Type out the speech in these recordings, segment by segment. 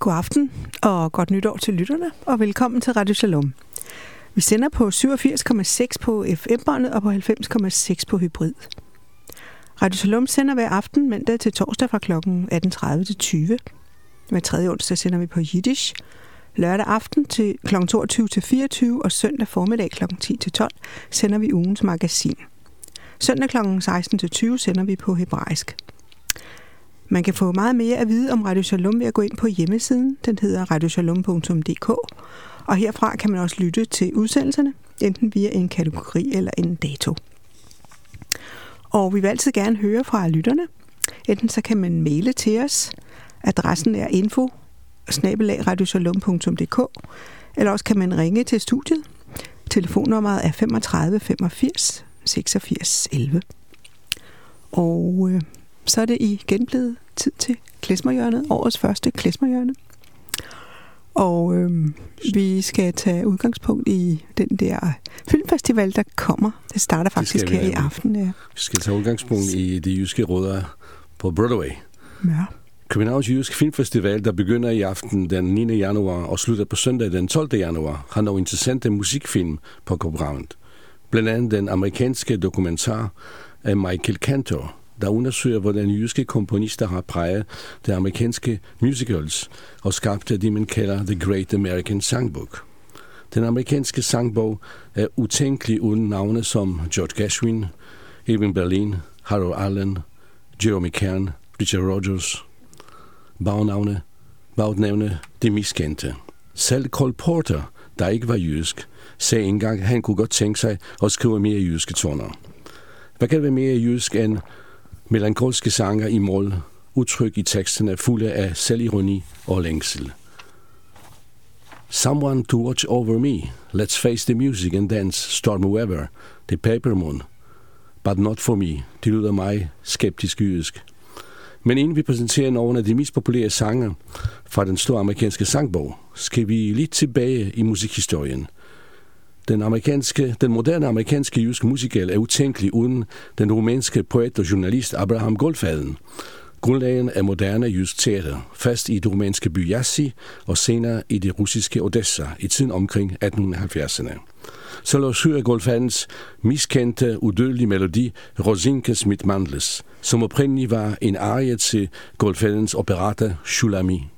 God aften og godt nytår til lytterne, og velkommen til Radio Shalom. Vi sender på 87,6 på FM-båndet og på 90,6 på hybrid. Radio Shalom sender hver aften mandag til torsdag fra kl. 18.30 til 20. Hver tredje onsdag sender vi på Yiddish. Lørdag aften til kl. 22 til 24 og søndag formiddag kl. 10 til 12 sender vi ugens magasin. Søndag kl. 16 til 20 sender vi på hebraisk. Man kan få meget mere at vide om Radio Shalom ved at gå ind på hjemmesiden. Den hedder radioshalom.dk, og herfra kan man også lytte til udsendelserne, enten via en kategori eller en dato. Og vi vil altid gerne høre fra lytterne. Enten så kan man maile til os. Adressen er info@radioshalom.dk, eller også kan man ringe til studiet. Telefonnummeret er 35 85 86 11. Og så er det igen blevet tid til klezmerhjørnet, årets første klezmerhjørne. Og vi skal tage udgangspunkt i den der filmfestival, der kommer. Det starter faktisk her i aften. Ja. Vi skal tage udgangspunkt i de jyske rødder på Broadway. Ja. Københavns Jysk Filmfestival, der begynder i aften den 9. januar og slutter på søndag den 12. januar, har nogle interessante musikfilm på programmet. Blandt andet den amerikanske dokumentar af Michael Cantor, der undersøger, hvordan jyske komponister har præget de amerikanske musicals og skabt det, man kalder The Great American Songbook. Den amerikanske sangbog er utænkelig uden navne som George Gershwin, Irving Berlin, Harold Arlen, Jeremy Kern, Richard Rodgers. Bagnavne de miskendte. Selv Cole Porter, der ikke var jysk, sagde engang, at han kunne godt tænke sig at skrive mere jyske toner. Hvad kan være mere jysk end melankolske sanger i mål, udtryk i teksterne fulde af selvironi og længsel? Someone to watch over me, let's face the music and dance, storm whoever, the paper moon, but not for me, det lyder mig skeptisk jysk. Men inden vi præsenterer nogle af de mest populære sanger fra den store amerikanske sangbog, skal vi lidt tilbage i musikhistorien. Den moderne amerikanske jyske musical er utænkelig uden den rumænske poet og journalist Abraham Goldfaden. Grundlæggeren af moderne jysk teater, fast i det rumænske by Jassy og senere i det russiske Odessa i tiden omkring 1870'erne. Så lad os høre Goldfadens miskendte, udødelige melodi Rosinkes mit mandles, som oprindeligt var en arie til Goldfadens operetta Shulami.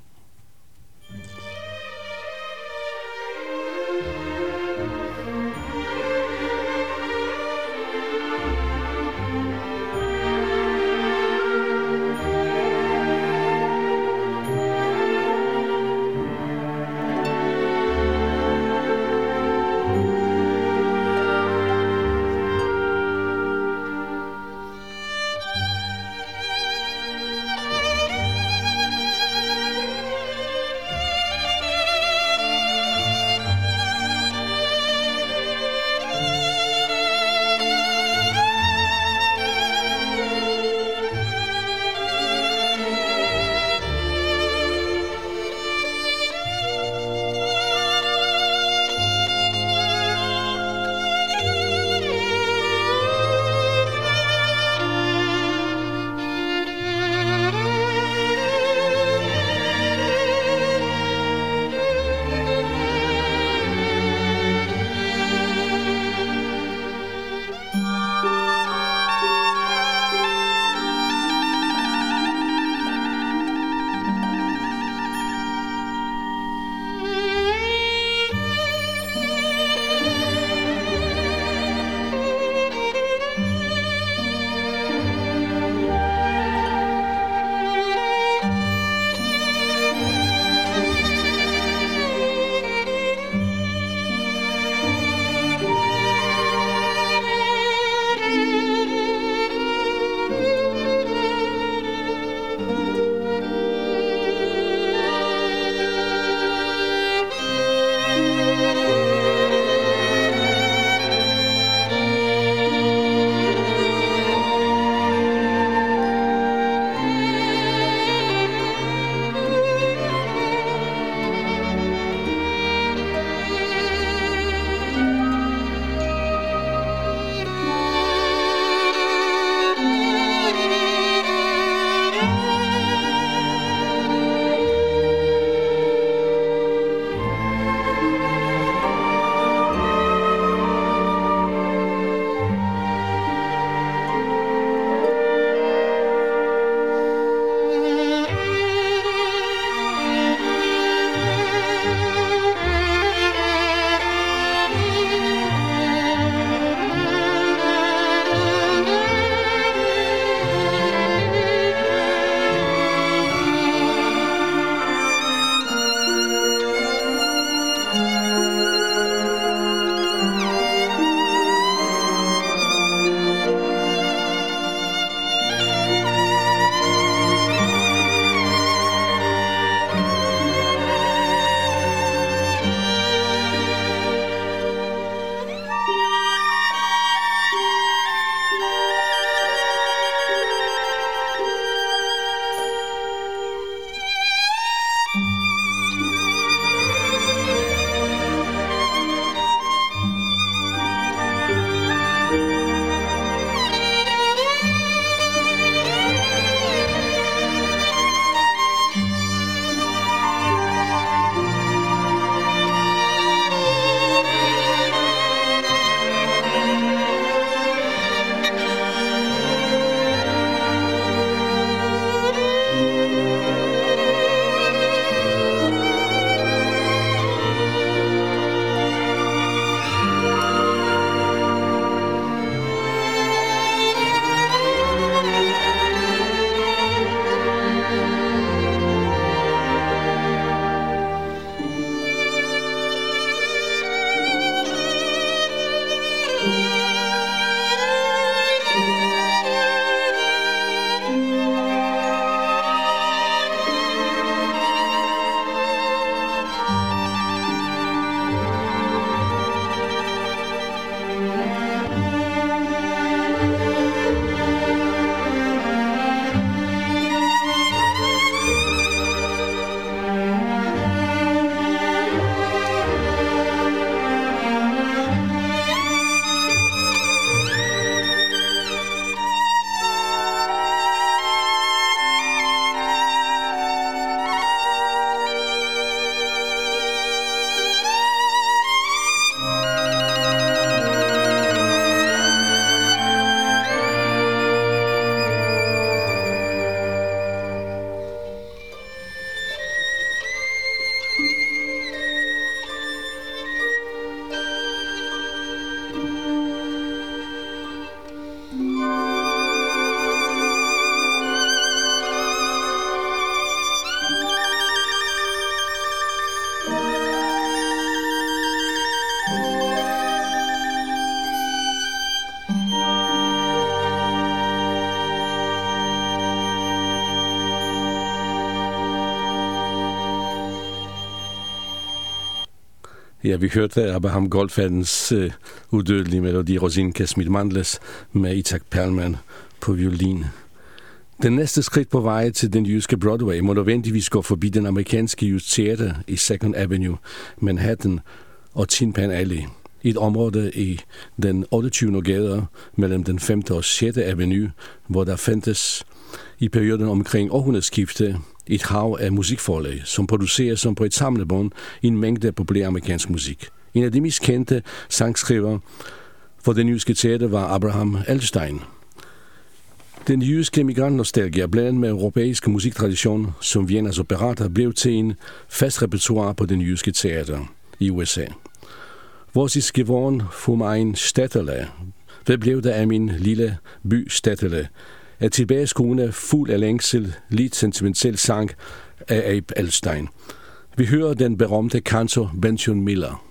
Ja, vi hørte Abraham Goldfadens udødelige melodi Rosinkas mit mandles med Itzhak Perlman på violin. Den næste skridt på vej til den jyske Broadway må nødvendigvis gå forbi den amerikanske Jysk Teater i Second Avenue, Manhattan og Tin Pan Alley. Et område i den 28. gade mellem den 5. og 6. Avenue, hvor der fandtes i perioden omkring århundredeskiftet et hav af musikforlag, som producerer som på et samlebånd en mængde populær amerikansk musik. En af de mest kendte sangskriver for den jyske teater var Abraham Alstein. Den jyske migrantnostalgia blandet med europæisk musiktradition, som Viennas operata, blev til en fast repertoire på den jyske teater i USA. Hvor is geworden vom ein Städterle? Hvad blev der af min lille by Städterle? Er tilbageskuende fuld af længsel, lidt sentimental sang af Abe Alstein. Vi hører den berømte kantor Benjamin Miller.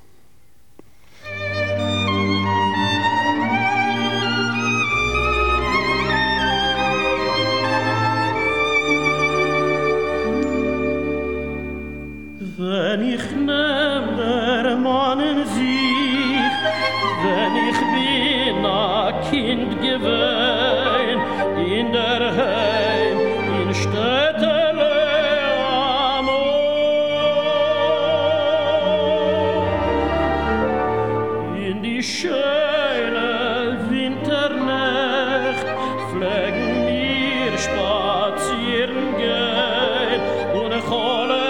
Wenn ich nehm der Mannen sich, wenn ich bin a Kind gewesen, in der Heim, in Städtele am Ohr. In die schöne Winternacht pflegen wir spazieren gehen und holen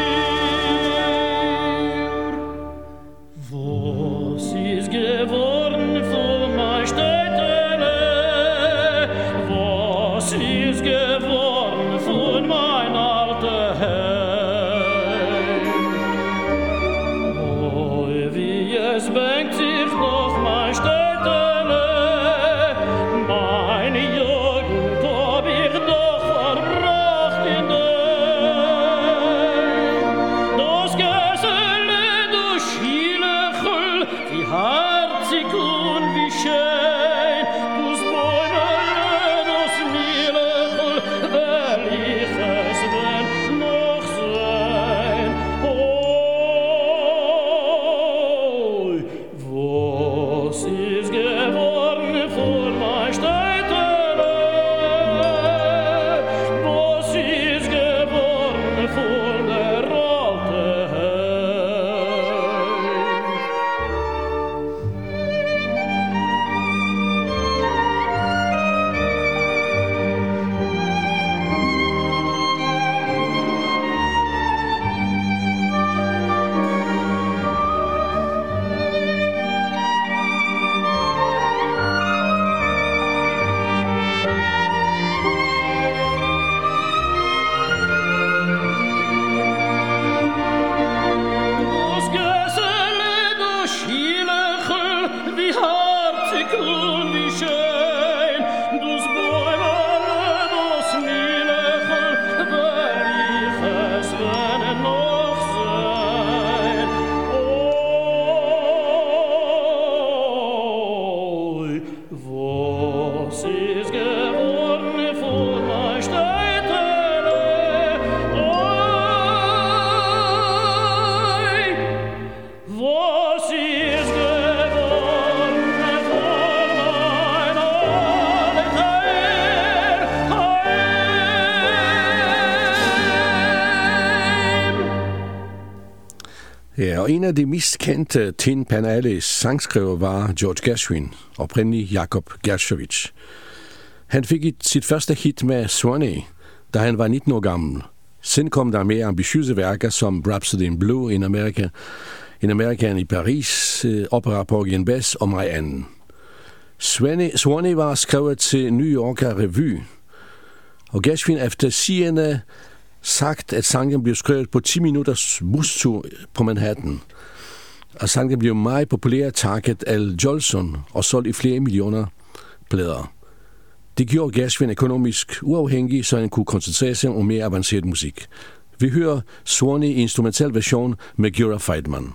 geworden Ja, og en af de mest kendte Tin Pan Alley sangskriver var George Gershwin, oprindelig Jakob Gershovich. Han fik sit første hit med Swanee, da han var 19 år gammel. Siden kom der mere ambitiøse værker som Rhapsody in Blue in American i Paris, opera på Bass og meget andet. Swanee var skrevet til New Yorker Revy, og Gershwin efter sigende sagt, at sangen blev skrevet på 10 minutters bustur på Manhattan. Og sangen blev meget populær takket Al Jolson og solgt i flere millioner plader. Det gjorde Gershwin økonomisk uafhængig, så han kunne koncentrere sig om mere avanceret musik. Vi hører Swanee i instrumental version med Gura Feidman.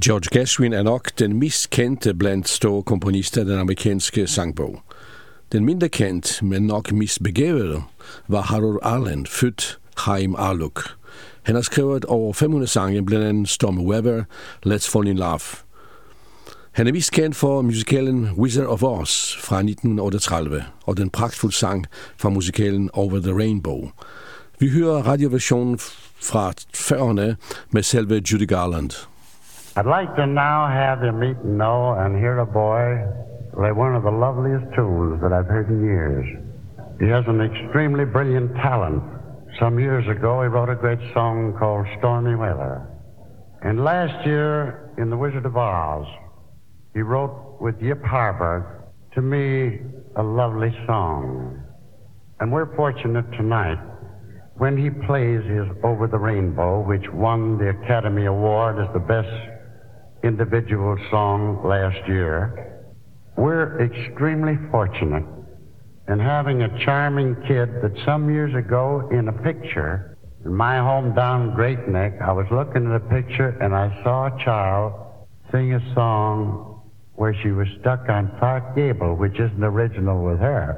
George Gershwin er nok den mest kendte blandt store komponister af den amerikanske sangbog. Den mindre kendt, men nok mest begavede, var Harold Arlen, født Chaim Arluk. Han har skrevet over 500 sange, blandt andet Stormy Weather, Let's Fall in Love. Han er mest kendt for musikalen Wizard of Oz fra 1938 og den pragtfulde sang fra musikalen Over the Rainbow. Vi hører radioversionen fra 40'erne med selve Judy Garland. I'd like to now have you meet and know and hear a boy play one of the loveliest tunes that I've heard in years. He has an extremely brilliant talent. Some years ago, he wrote a great song called Stormy Weather. And last year, in The Wizard of Oz, he wrote with Yip Harburg, to me, a lovely song. And we're fortunate tonight, when he plays his Over the Rainbow, which won the Academy Award as the best individual song last year, we're extremely fortunate in having a charming kid that some years ago in a picture in my hometown Great Neck, I was looking at a picture and I saw a child sing a song where she was stuck on Clark Gable, which isn't original with her.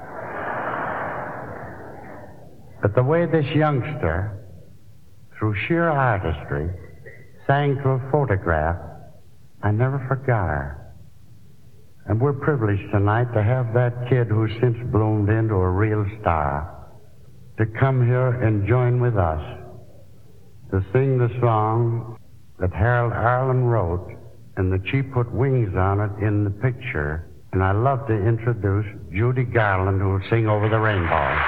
But the way this youngster, through sheer artistry, sang to a photograph, I never forgot her. And we're privileged tonight to have that kid who's since bloomed into a real star to come here and join with us to sing the song that Harold Arlen wrote and that she put wings on it in the picture. And I love to introduce Judy Garland, who will sing Over the Rainbow.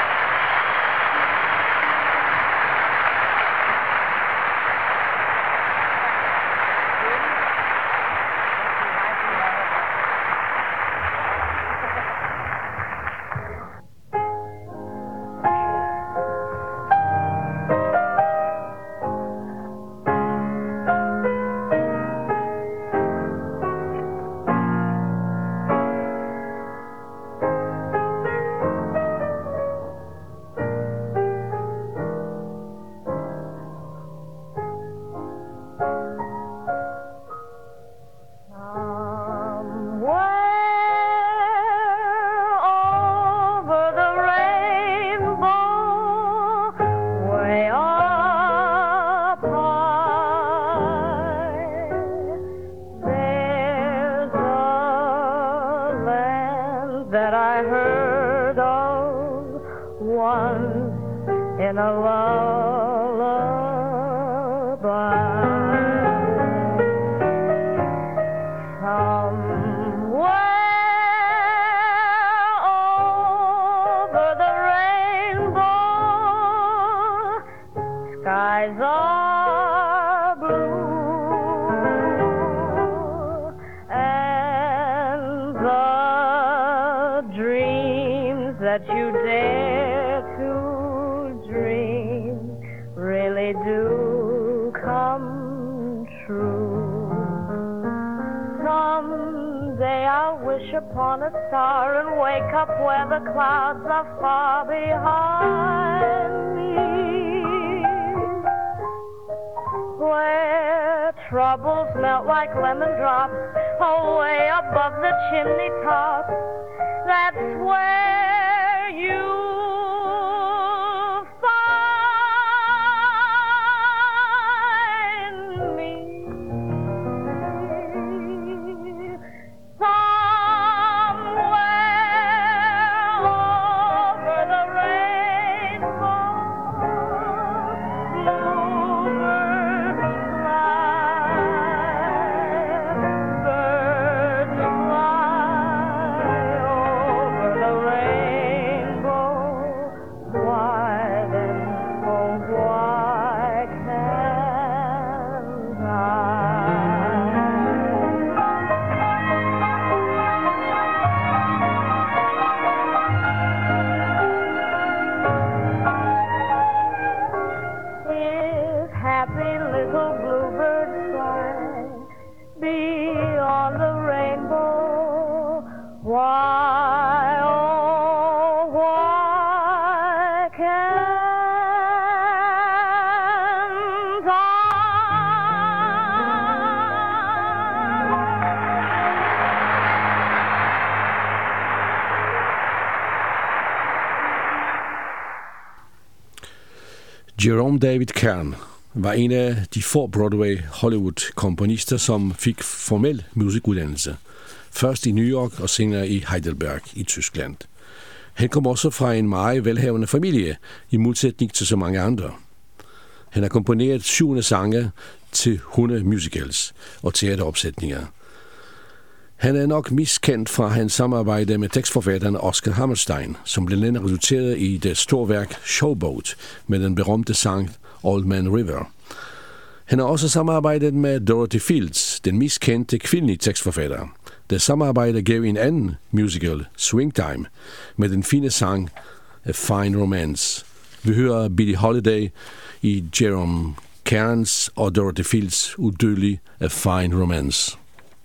Upon a star and wake up where the clouds are far behind me, where troubles melt like lemon drops away above the chimney top. That's where you find me. Jerome David Kern var en af de få Broadway-Hollywood-komponister, som fik formel musikuddannelse. Først i New York og senere i Heidelberg i Tyskland. Han kom også fra en meget velhavende familie, i modsætning til så mange andre. Han har komponeret 700 sange til 100 musicals og teateropsætninger. Han er nok mest kendt fra hans samarbejde med tekstforfatteren Oscar Hammerstein, som blandt andet resulterede i det store værk Showboat med den berømte sang Old Man River. Han har også samarbejdet med Dorothy Fields, den mest kendte kvindelige tekstforfatter. Det samarbejde gav en anden musical, Swingtime, med den fine sang A Fine Romance. Vi hører Billie Holiday i Jerome Kerns og Dorothy Fields udødelige A Fine Romance.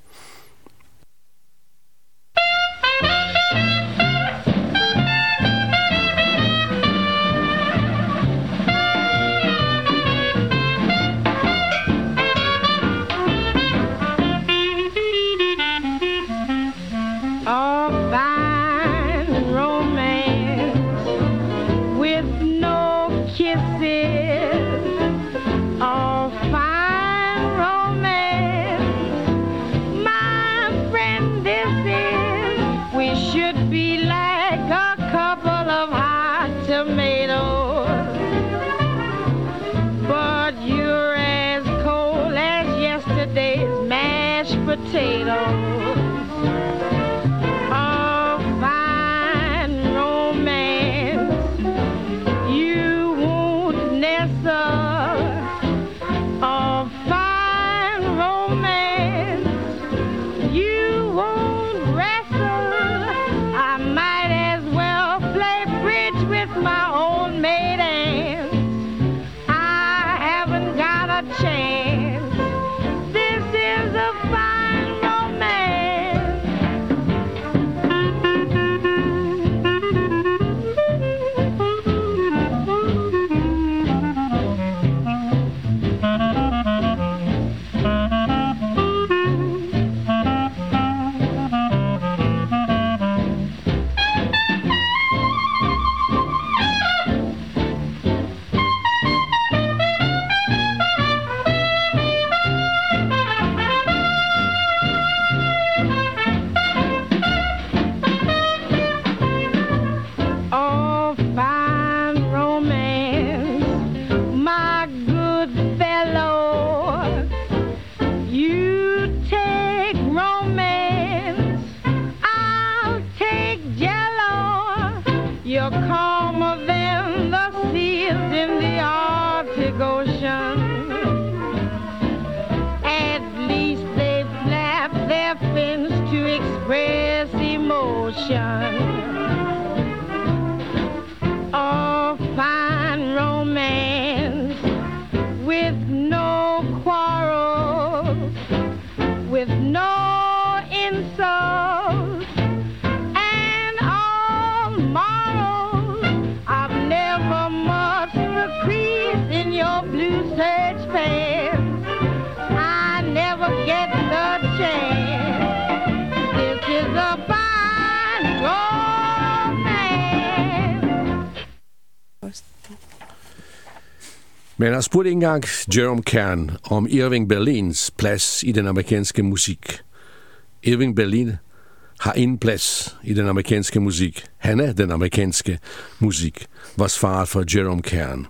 Men han spurgte engang Jerome Kern om Irving Berlins plads i den amerikanske musik. Irving Berlin har ingen plads i den amerikanske musik. Han er den amerikanske musik, var svaret for Jerome Kern.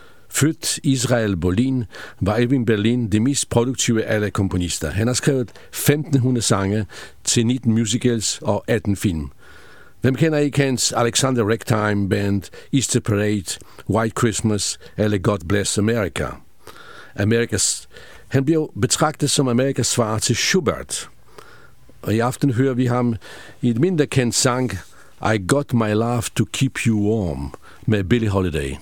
Født Israel Berlin, var Irving Berlin det mest produktive af alle komponister. Han har skrevet 1500 sange til 19 musicals og 18 film. Hvem kender ikke hans Alexander Ragtime Band, Easter Parade, White Christmas eller God Bless America? Han bliver betragtet som Amerikas svar til Schubert. Og i aften hører vi ham i et mindre kendt sang, I Got My Love to Keep You Warm, med Billie Holiday.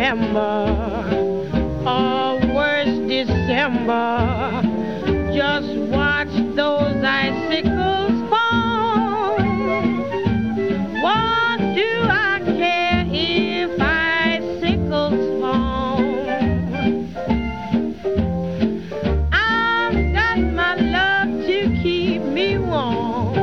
November, or worse, December. Just watch those icicles fall. What do I care if icicles fall? I've got my love to keep me warm.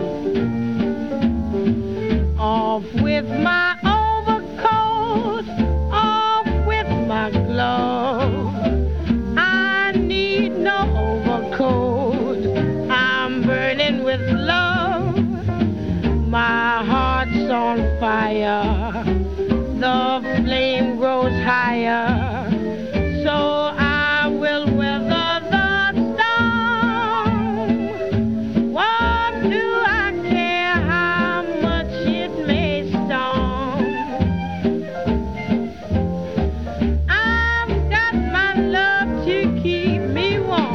Off with my overcoat, off with my gloves. I need no overcoat, I'm burning with love. My heart's on fire, the flame grows higher, so I will weather the storm. What do I care how much it may storm? I've got my love to keep me warm.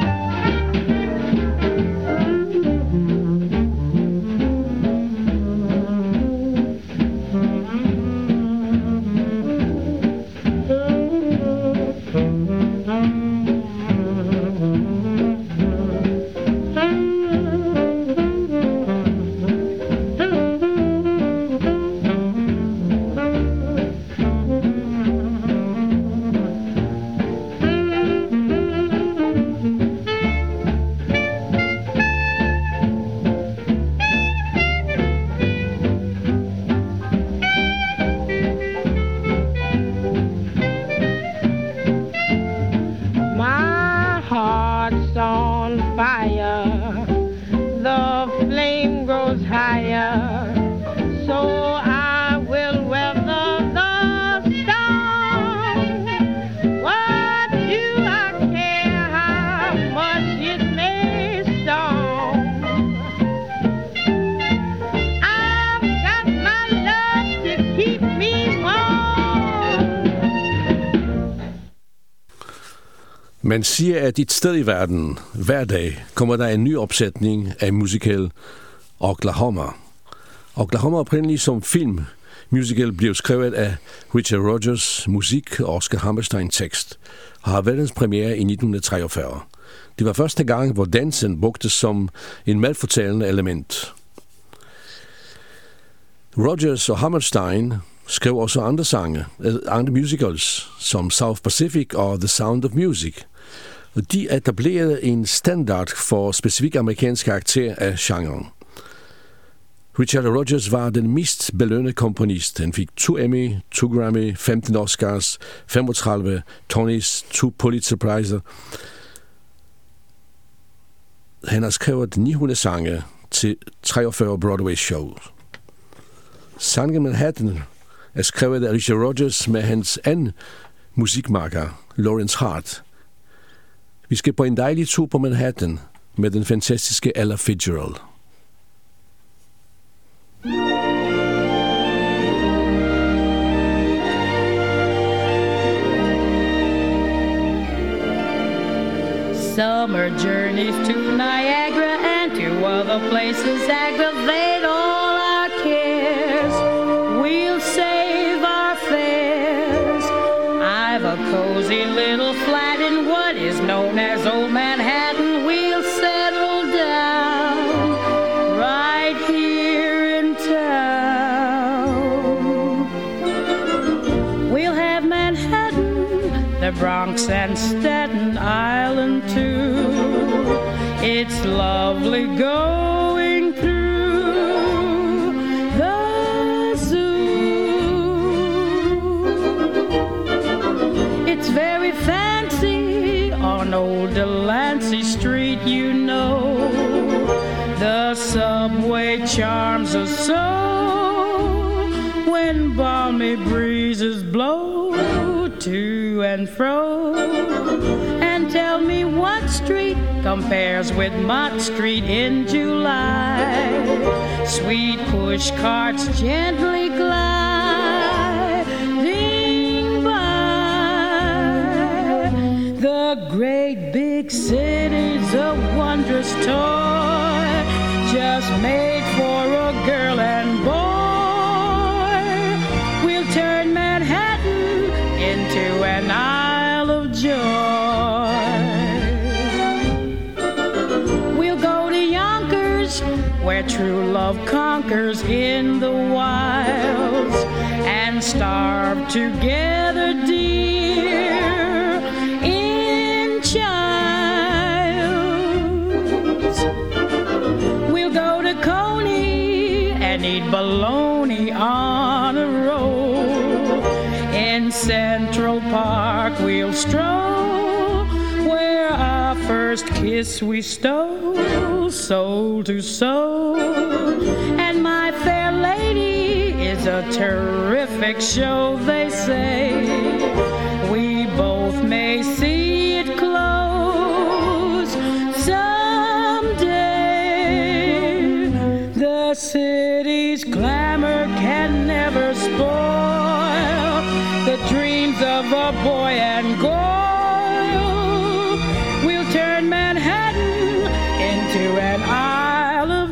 My heart's on fire, the flame grows higher, so I will weather the storm. What do I care how much it may storm? I've got my love to keep me warm. Man siger, at et sted i verden, hver dag, kommer der en ny opsætning af musical Oklahoma. Oklahoma oprindeligt som filmmusical blev skrevet af Richard Rodgers, musik og Oscar Hammerstein tekst, og har verdens premiere i 1943. Det var første gang, hvor dansen brugtes som en medfortællende element. Rodgers og Hammerstein skrev også andre musicals, som South Pacific og The Sound of Music. Og de etablerede en standard for specifik amerikansk karakter af genren. Richard Rodgers var den mest belønnede komponist. Han fik 2 Emmy, 2 Grammy, 15 Oscars, 35 Tonys, 2 Pulitzer Prizer. Han har skrevet 900 sange til 43 Broadway shows. Sangen Manhattan er skrevet af Richard Rodgers med hans anden musikmakker, Lawrence Hart. Vi skal på en dejlig tur på Manhattan med den fantastiske Ella Fitzgerald. Summer journeys to Niagara and to other places aggravate all our cares. We'll save our fares. I've a cozy little flat in what is known as Old Manhattan. We'll settle down right here in town. We'll have Manhattan, the Bronx and Staten Island too. It's lovely going through the zoo. It's very fancy on old Delancey Street, you know. The subway charms us so when balmy breezes blow to and fro. And tell me what street compares with Mott Street in July. Sweet push carts gently gliding by. The great big city's a wondrous toy, just made for a girl and boy. We'll turn Manhattan joy. We'll go to Yonkers, where true love conquers in the wilds, and starve together, dear, in childs. We'll go to Coney and eat bologna on a roll. In Central Park we'll stroll, where our first kiss we stole, soul to soul. And My Fair Lady is a terrific show, they say. We both may see it close someday. The city's glamour can never spoil the dreams of a boy and girl. We'll turn Manhattan into an Isle of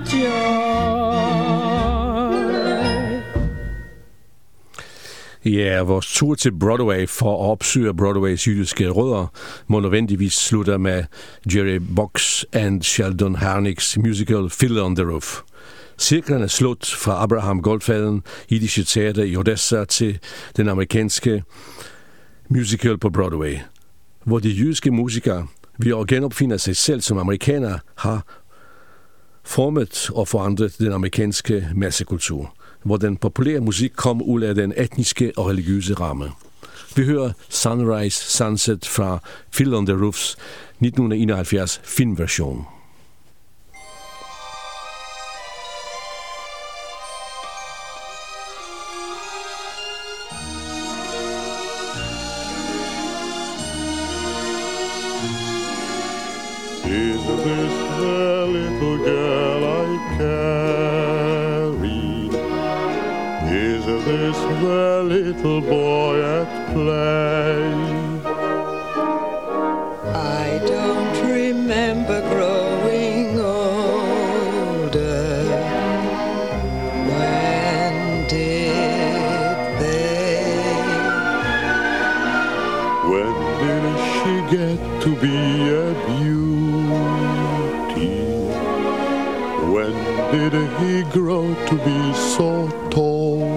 Joy. Ja, vores tur til Broadway for at opsøge Broadways jydiske rødder må nødvendigvis slutte med Jerry Box and Sheldon Harnick's musical Fiddler on the Roof. Cirklen er slut fra Abraham Goldfaden Jiddische Teater i Odessa til den amerikanske musical på Broadway, hvor de jødiske musikere ved at genopfinde sig selv som amerikanere har formet og forandret den amerikanske massekultur, hvor den populære musik kom ud af den etniske og religiøse ramme. Vi hører Sunrise Sunset fra Fiddler on the Roofs 1971 filmversion. Is this the little girl I carry? Is this the little boy at play? I don't remember growing older. When did they? When did she get to be a beauty? When did he grow to be so tall?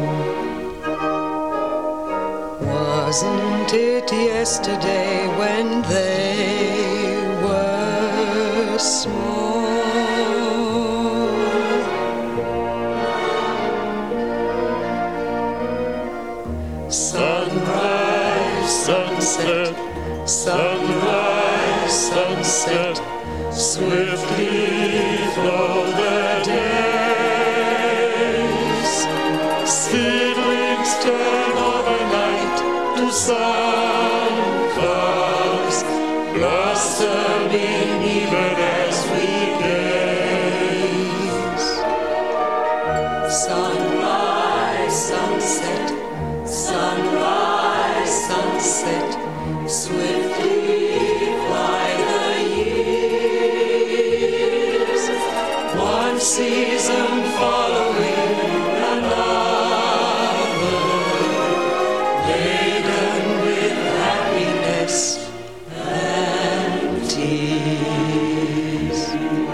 Wasn't it yesterday when they were small? Sunrise, sunset, sunrise, sunset, swiftly flow the days. Seedlings turn overnight to sunflowers, blossoming even as we gaze. Sunrise, sunset, sunrise, sunset, swiftly fly the years. One season following another, laden with happiness and tears.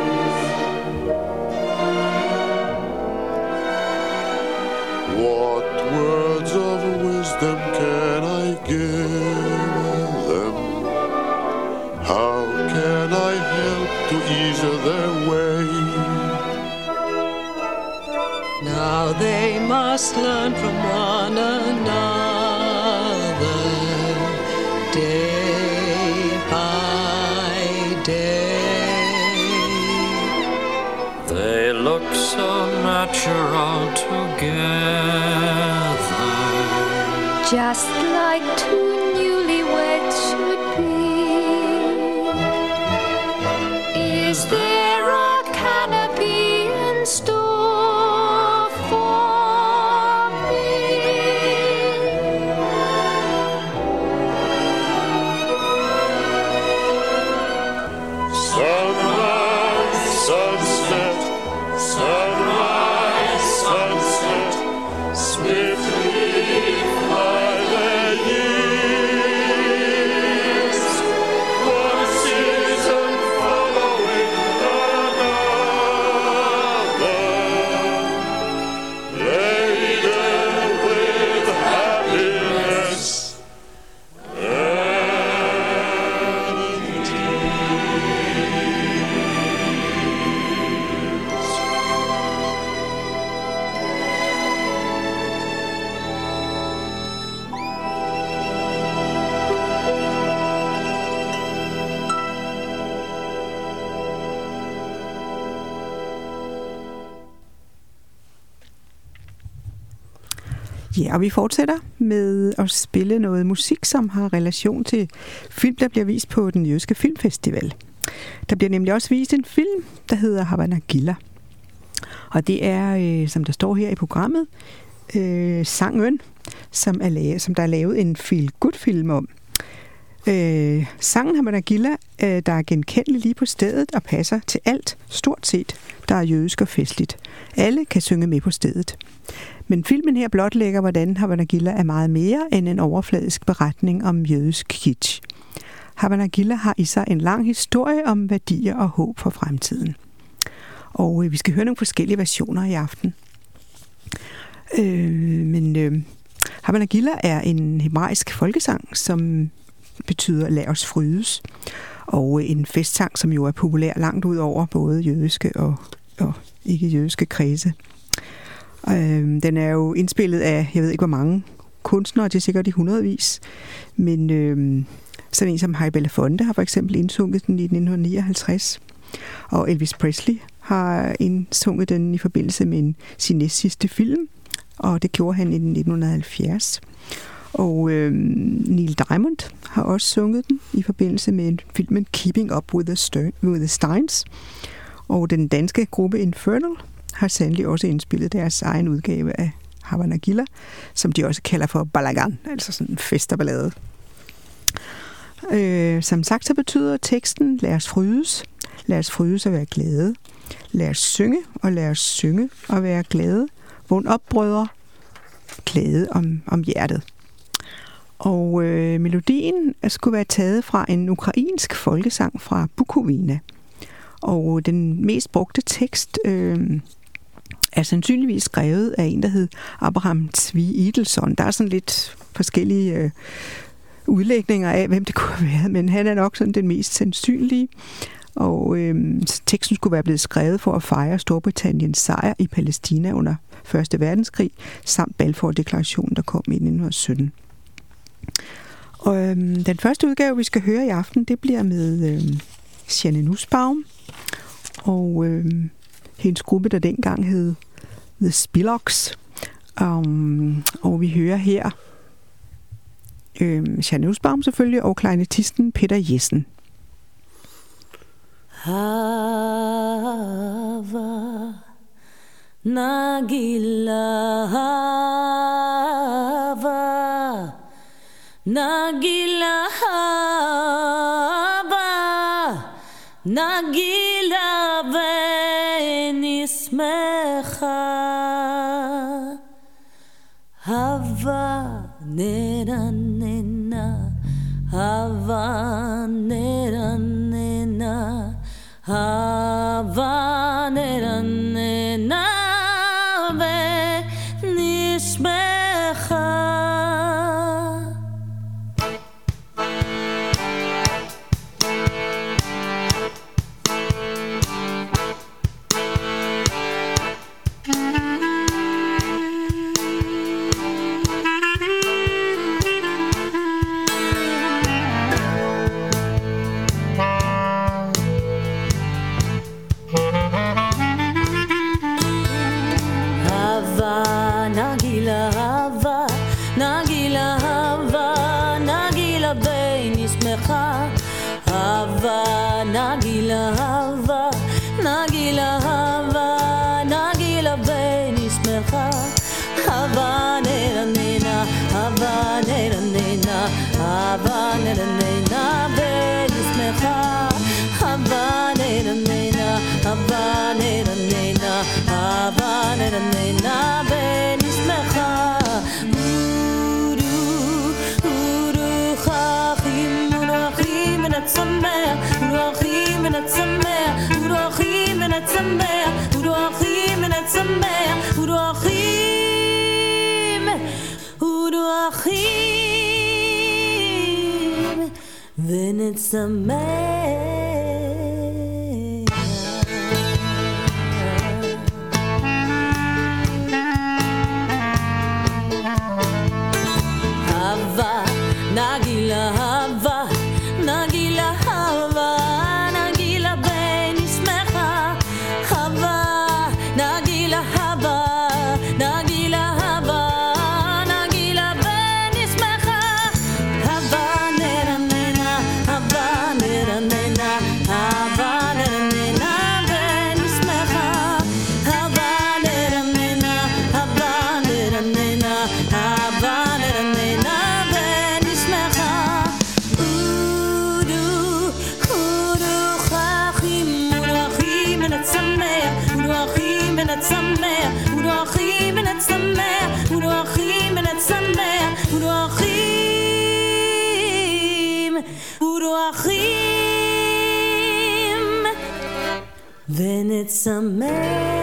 What words of wisdom can I give them? How can I help to ease their way? Now they must learn from one another, day by day. They look so natural together, just like two newlyweds should be. Is there a canopy in store for me? Sunrise, sunset, sunrise, sunset, swiftly fly the years. Ja, og vi fortsætter med at spille noget musik, som har relation til film, der bliver vist på den jødiske filmfestival. Der bliver nemlig også vist en film, der hedder Hava Nagila. Og det er, som der står her i programmet, sangen, som der er lavet en feel-good-film om. Sangen Hava Nagila, der er genkendelig lige på stedet og passer til alt, stort set, der er jødisk og festligt. Alle kan synge med på stedet. Men filmen her blotlægger, hvordan Hava Nagila er meget mere end en overfladisk beretning om jødisk kitsch. Hava Nagila har i sig en lang historie om værdier og håb for fremtiden. Og vi skal høre nogle forskellige versioner i aften. Hava Nagila er en hebraisk folkesang, som betyder lad os frydes. Og en festsang, som jo er populær langt ud over både jødiske og ikke-jødiske kredse. Den er jo indspillet af, jeg ved ikke hvor mange kunstnere, det er sikkert i hundredvis, men sådan en som Harry Belafonte har for eksempel indsunget den i 1959, og Elvis Presley har indsunget den i forbindelse med sin næstsidste film, og det gjorde han i 1970. Og Neil Diamond har også sunget den i forbindelse med filmen Keeping Up with the Steins, og den danske gruppe Infernal har sandelig også indspillet deres egen udgave af Hava Nagila, som de også kalder for Balagan, altså sådan en festerballade. Som sagt, så betyder teksten, lad os frydes. Lad os frydes og være glade. Lad os synge, og lad os synge og være glade. Vågn op, brødre. Glade om hjertet. Og melodien skulle være taget fra en ukrainsk folkesang fra Bukovina. Og den mest brugte tekst er sandsynligvis skrevet af en, der hed Abraham Zvi Edelson. Der er sådan lidt forskellige udlægninger af, hvem det kunne have været, men han er nok sådan den mest sandsynlige. Og teksten skulle være blevet skrevet for at fejre Storbritanniens sejr i Palæstina under 1. verdenskrig, samt Balfour-deklarationen, der kom i 1917. Og den første udgave, vi skal høre i aften, det bliver med Jeanne Nussbaum og hendes gruppe, der dengang hed The Spillocks. Og vi hører her Jeanne Nussbaum selvfølgelig, og klarinettisten Peter Jessen. Hava Nagila, Hava Nagila, Hava Nagila venismecha, Hava neranena, Hava neranena, Hava neranena venismecha. Hava Nagila, Hava Nagila, Hava Nagila venismecha, Hava neranena, Hava neranena, Hava neranena venismecha, Hava neranena, Hava neranena, Hava neranena venismecha. Uruachim v'netzameh, Uruachim v'netzameh, Uruachim v'netzameh, Uruachim, Uruachim v'netzameh. Hava Nagila, Hava Nagila, Hava Nagila venismecha, Hava Nagila, Hava Nagila, Hava ורחים ונצמח.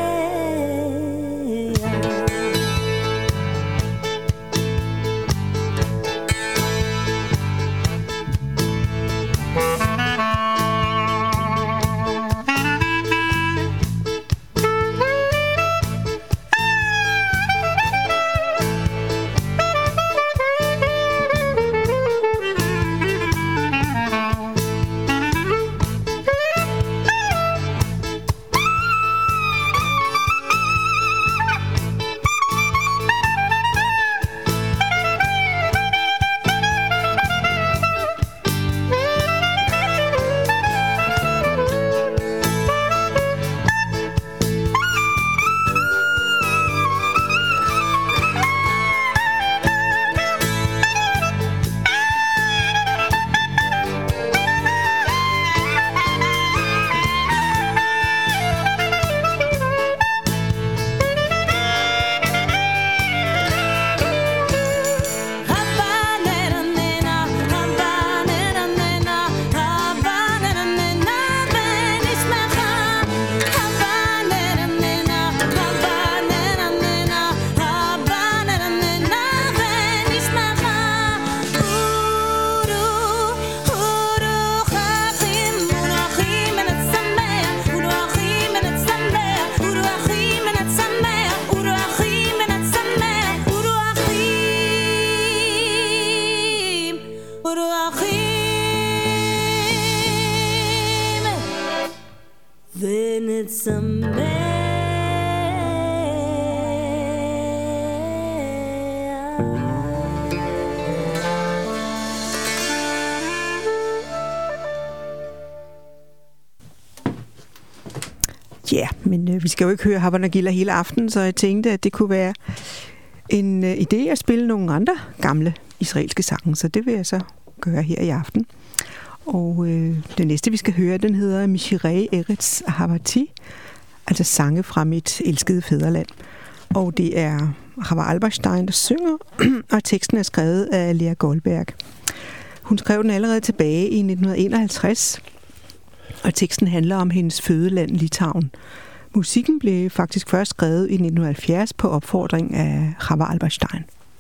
Ja, men vi skal jo ikke høre Hava Nagila hele aftenen, så jeg tænkte, at det kunne være en idé at spille nogle andre gamle israelske sange, så det vil jeg så gøre her i aften. Og det næste, vi skal høre, den hedder Mishirei Eretz Ahavati, altså sange fra mit elskede fædreland. Og det er Chava Alberstein, der synger, og teksten er skrevet af Lea Goldberg. Hun skrev den allerede tilbage i 1951, og teksten handler om hendes fødeland Litauen. Musikken blev faktisk først skrevet i 1970 på opfordring af Chava Alberstein.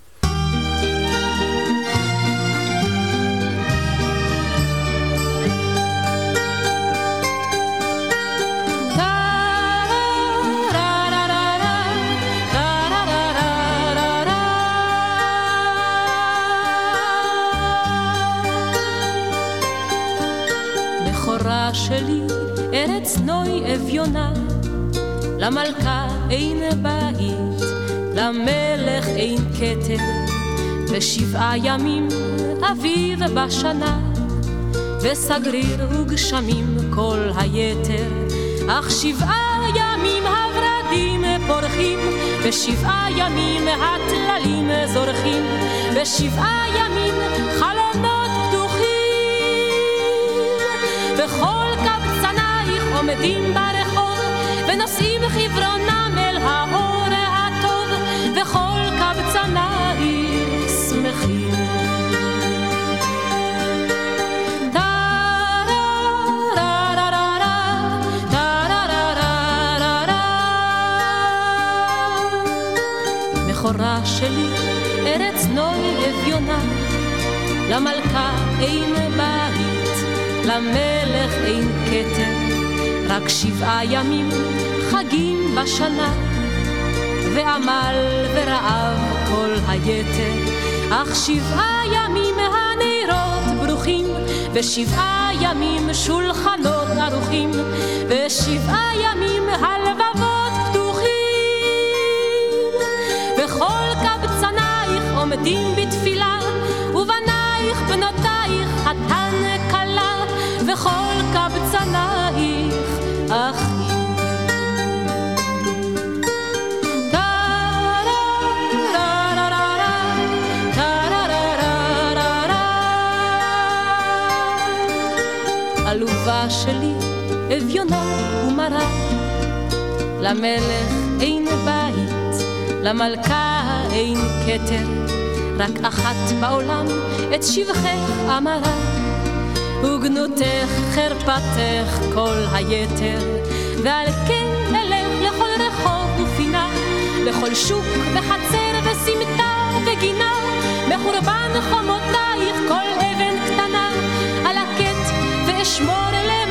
שלי ארץ נוי אביונה, למלכה אין בית, למלך אין כתר, ב7 ימים אביב בשנה, וסגריר וגשמים כל היתר, אך 7 ימים הורדים פורחים, ב7 ימים הטללים זורחים, ב7 ימים חלונות וכל קבצנייך עומדים ברחוב ונושאים חברונם אל האור הטוב וכל קבצנייך שמחים מחורה שלי ארץ נוי אביונה, למלכה אין בית, למלך אין כתר, רק 7 ימים חגים בשנה, ועמל ורעב כל היתר, אך 7 ימים הנרות ברוכים, ו7 ימים שולחנות ערוכים, ו7 ימים הלבבות פתוחים, וכל קבצנייך עומדים בתפילה, ובנייך בנותייך חתן כלה, וכל קבצנייך אחים. עלובה שלי אביונה ומרה, למלך אין בית, למלכה אין כתר, רק אחת בעולם את שבחך אמרה, וגנותך חרפתך כל היתר, ועל כן אלך לכל רחוב ופינה, לכל שוק וחצר וסמטה וגינה, מחורבן חומותייך כל אבן קטנה, על הקט ואשמור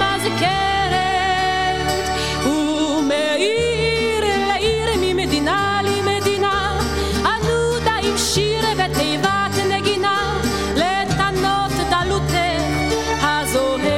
למזכרת, ומעיר לעיר ממדינה למדינה, ענודה עם שיר ותיבת נגינה, לתנות דלותך הזוהרת.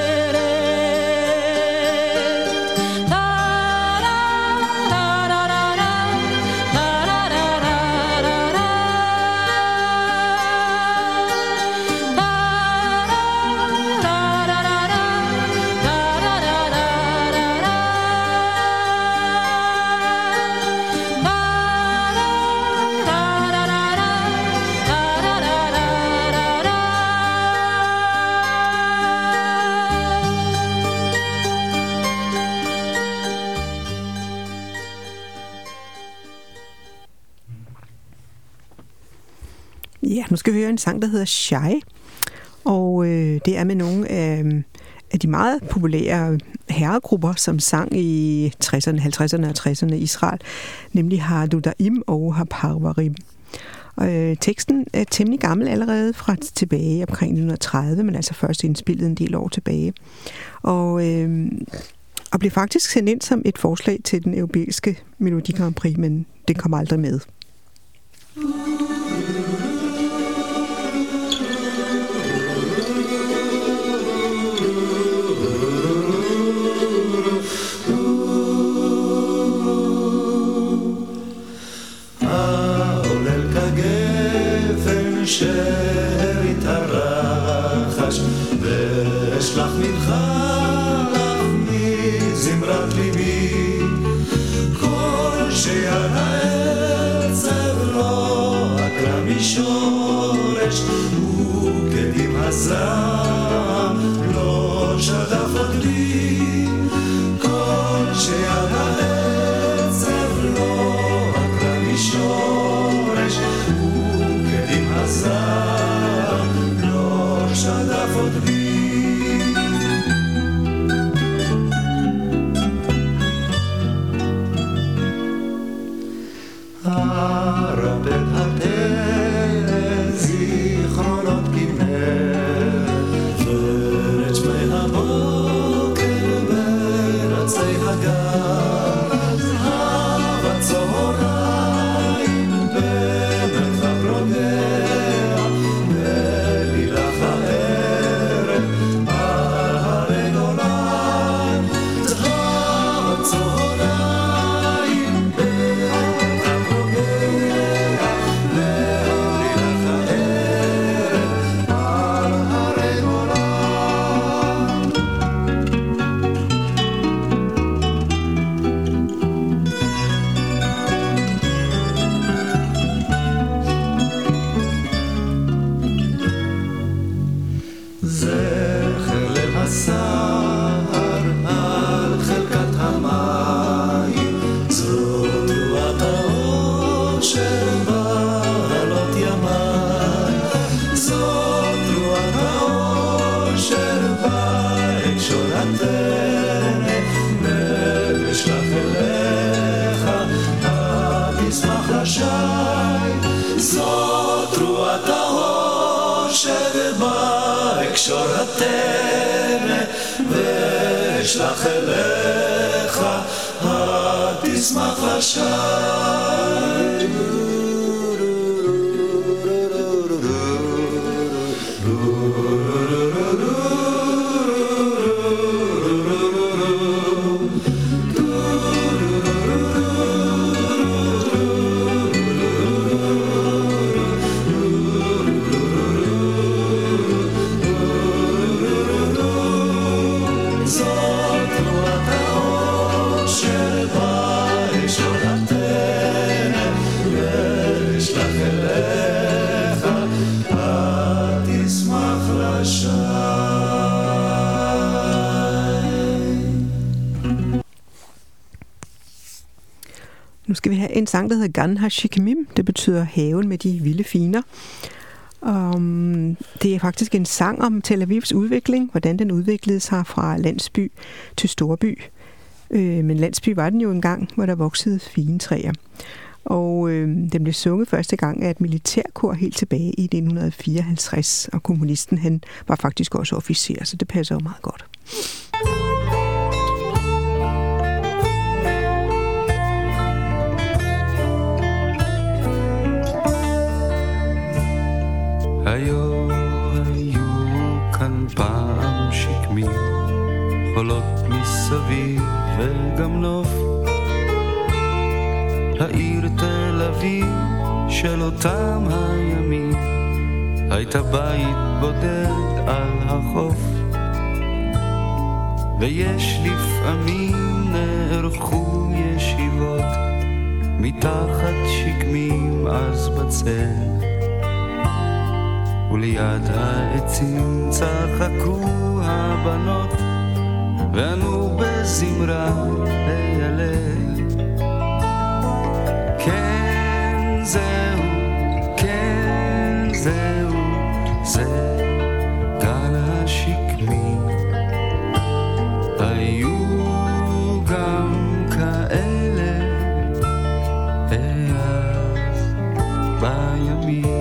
Ja, nu skal vi høre en sang, der hedder Shy, og det er med nogle af de meget populære herregrupper, som sang i 60'erne, 50'erne og 60'erne i Israel, nemlig Hadudaim og Haparvarim. Teksten er temmelig gammel allerede fra tilbage omkring 1930, men altså først indspillet en del år tilbage. Og blev faktisk sendt ind som et forslag til den europæiske Melodi Grand Prix, men det kom aldrig med. שארית הרחש ואשלח מנחה לך מזמרת ליבי כל שיד העצב לא עקרה משורש וכדים הזעם לא שדף עוד לי כל שיד העצב לא עקרה משורש הזעם לא שדף עוד בי הרפת התל זיכרונות כנרת ורד שמי הבוקר ברצי הגז אהבת צהריים במרחב רוגע זאת רוח האושר בהקשור התנא ואשלח אליך התשמח לשי Nu skal vi have en sang, der hedder Gan HaShikimim. Det betyder haven med de vilde finer. Det er faktisk en sang om Tel Avivs udvikling, hvordan den udviklede sig fra landsby til storby. Men landsby var den jo engang, hvor der voksede fine træer. Og den blev sunget første gang af et militærkor helt tilbage i 1954, og komponisten han var faktisk også officer, så det passer jo meget godt. היו כאן פעם שקמי, חולות מסביב וגם נוף, העיר תל אביב של אותם הימים, הייתה בית בודד על החוף, ויש לפעמים נערכו ישיבות מתחת שקמים אז בצל, וליד העצים צחקו הבנות וענו בזמרה להילל, כן זהו, כן זהו, זה גל השקמי, היו גם כאלה אז בימים,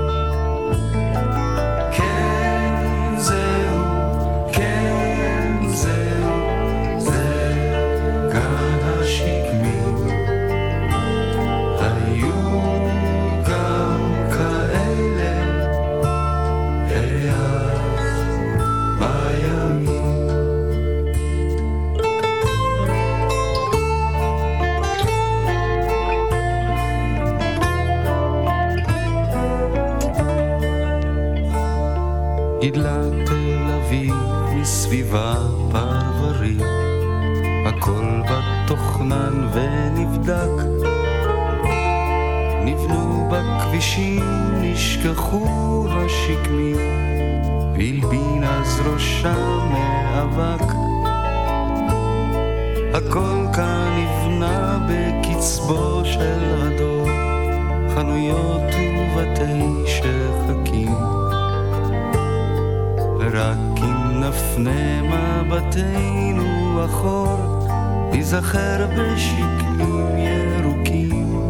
גידלה תל אביב מסביבה פרברים, הכל בתוכנן ונבדק, נבנו בכבישים, נשכחו השקמים, והלבין אז ראשה מאבק, הכל כאן נבנה בקצבו של הדור, חנויות ובתי שחקים, ורק אם נפנה מבטנו אחור, ניזכר בשקמים ירוקים,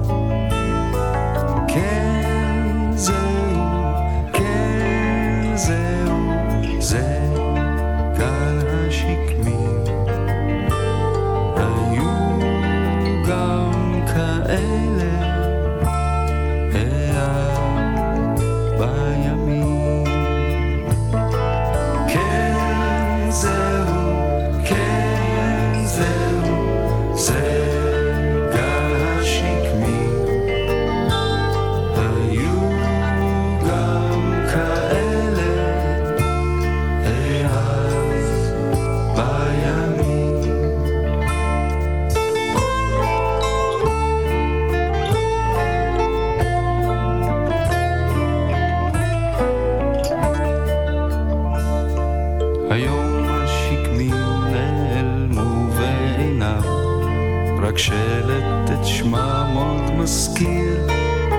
כן זהו, כן זהו, זה גל השקמים, היו גם כאלה בימים, שלט את שמה מאוד מזכיר,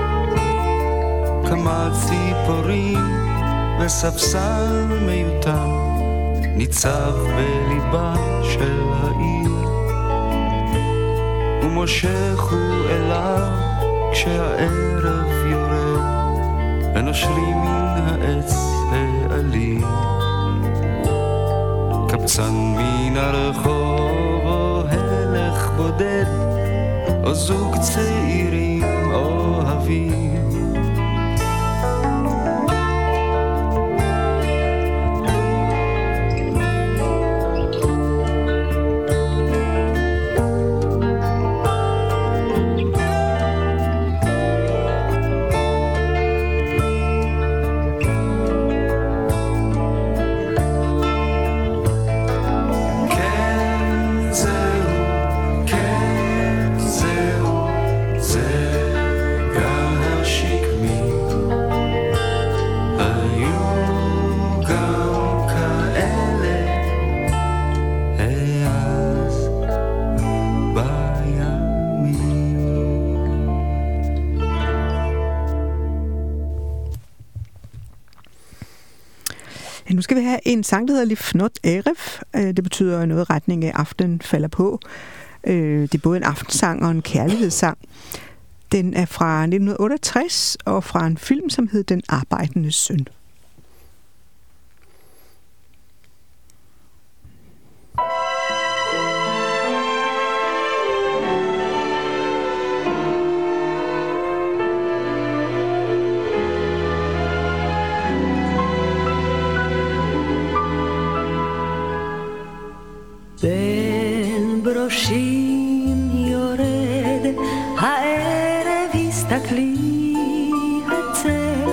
כמה ציפורים וספסל מיותם ניצב בליבה של העיר, ומושך הוא אליו כשהערב יורד ונושרים מן העץ העלים, קבצן מן הרחוב או הלך בודד או זוג צעירים אוהבים, זה גל השקמים, Nu skal vi have en sang, der hedder Lifnot Erev. Det betyder noget i retning af aften falder på. Det er både en aftensang og en kærlighedssang. Den er fra 1968 og fra en film, som hed Den arbejdende søn. בין ברושים יורד הערב הסתכלי הצל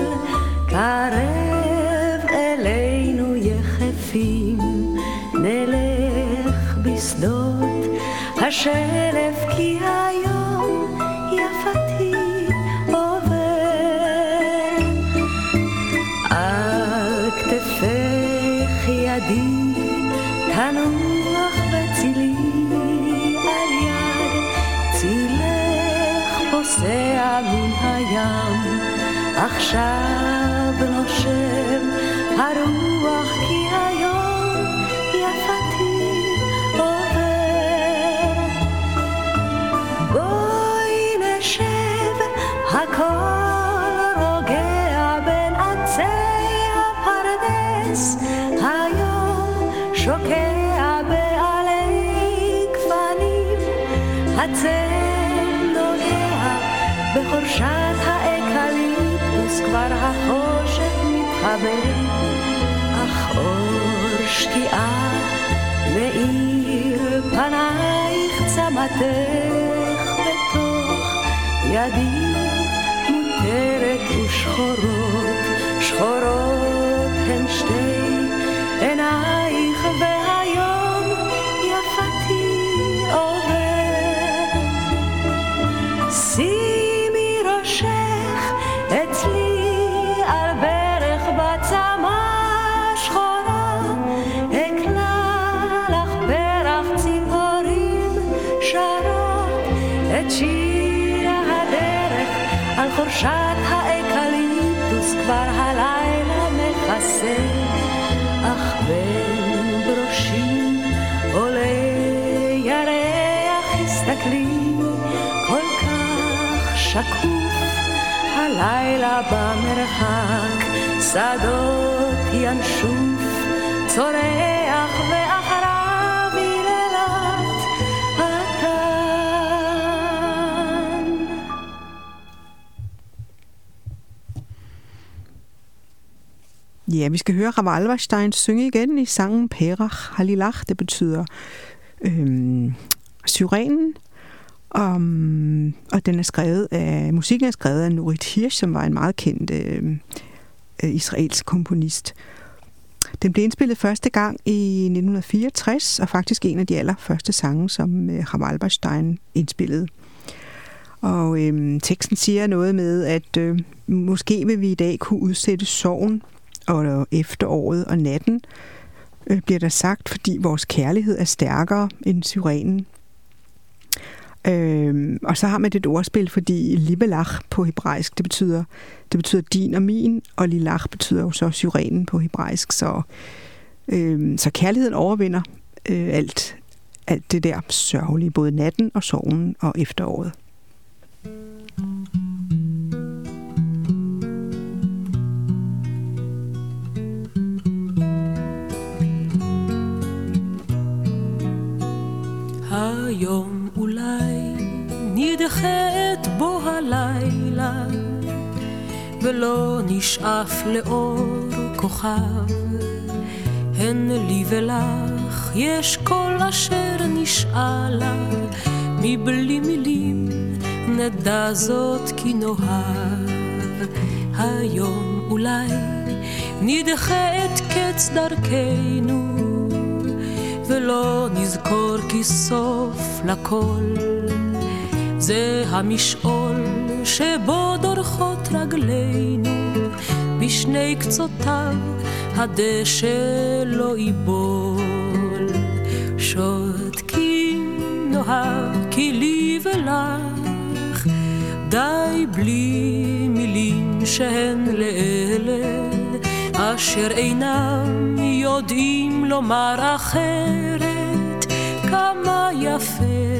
קרב אלינו יחפים נלך בשדות השלף כי היום יפתי עובר על כתפך ידי תנוח בצילי על יד צילך פוסע מן הים עכשיו נושם הרוח כי היום יפתי עובר בואי נשב הכל רוגע בין עצי הפרדס היום שוקע בעלי כפנים הצל נוגע בחורשת האקליפטוס כבר החושך מתחבר אך אור שקיעה מאיר פנייך צמתך בתוך ידי מותרת ושחורות שחורות הן שתי עינייך והיום יפתי עובר שימי ראשך אצלי על ברך בצמה שחורה אקלה לך פרח ציפורים שרות את שיר הדרך על חורשת האקליפטוס כבר הלילה מכסה אך בין ברושים עולה ירח הסתכלי כל כך שקוף הלילה במרחק שדות ינשוף צורח ואחריו יללת התן. Ja, vi skal høre Rav Alvarstein synge igen i sangen Perach Halilach. Det betyder syrenen. Og den er skrevet af, musikken er skrevet af Nurit Hirsch, som var en meget kendt israelsk komponist. Den blev indspillet første gang i 1964, og faktisk en af de allerførste sange, som Rav Alvarstein indspillede. Og teksten siger noget med, at måske vil vi i dag kunne udsætte sorgen og efteråret og natten, bliver der sagt, fordi vores kærlighed er stærkere end syrenen. Og så har man et ordspil, fordi libelach på hebraisk, det betyder din og min, og lilach betyder jo så syrenen på hebraisk, så kærligheden overvinder alt det der sørgelige, både natten og sorgen og efteråret. היום אולי נדחת בו הלילה ולא נשאף לאור כוכב הן לי ולך יש כל אשר נשאלה מבלי מילים נדע זאת כי נאהב היום אולי נדחה את קץ דרכנו ולא נזכור כי סוף לכל זה המשעול שבו דורכות רגלינו בשני קצותיו הדשא לא ייבול שותקים נאהב כי לי ולך די בלי מילים שהן לאלה אשר אינם יודעים לומר אחרת, כמה יפה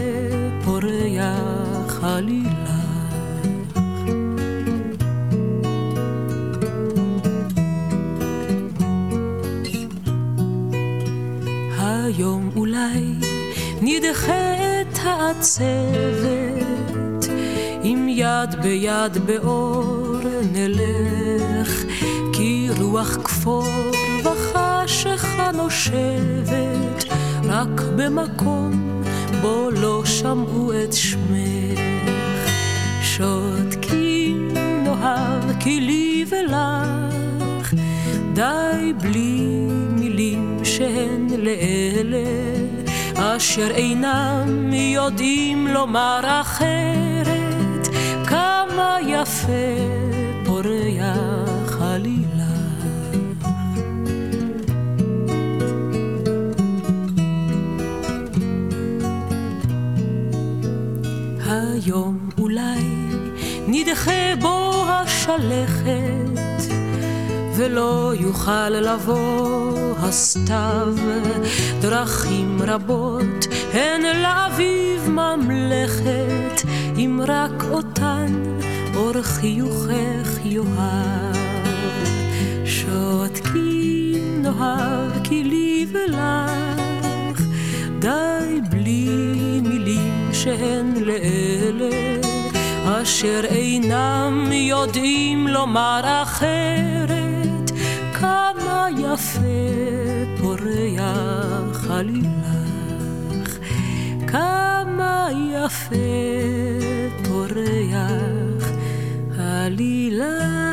פורח הלילך. היום אולי נדחה את העצבת, עם יד ביד באור נלך, כי רוח כפור וחשכה נושבת, רק במקום בו לא שמעו את שמך. שותקים נאהב כי לי ולך, די בלי מילים שהן לאלה, אשר אינם יודעים לומר אחרת, כמה יפה פורח הלילך. היום אולי נדחה בו השלכת, ולא יוכל לבוא הסתיו. דרכים רבות הן לאביב ממלכת, אם רק אותן אור חיוכך יאהב. שותקים נאהב כי לי ולך, די בלי מילים שהן לאלה, אשר אינם יודעים לומר אחרת, כמה יפה פורח הלילך, כמה יפה פורח הלילך.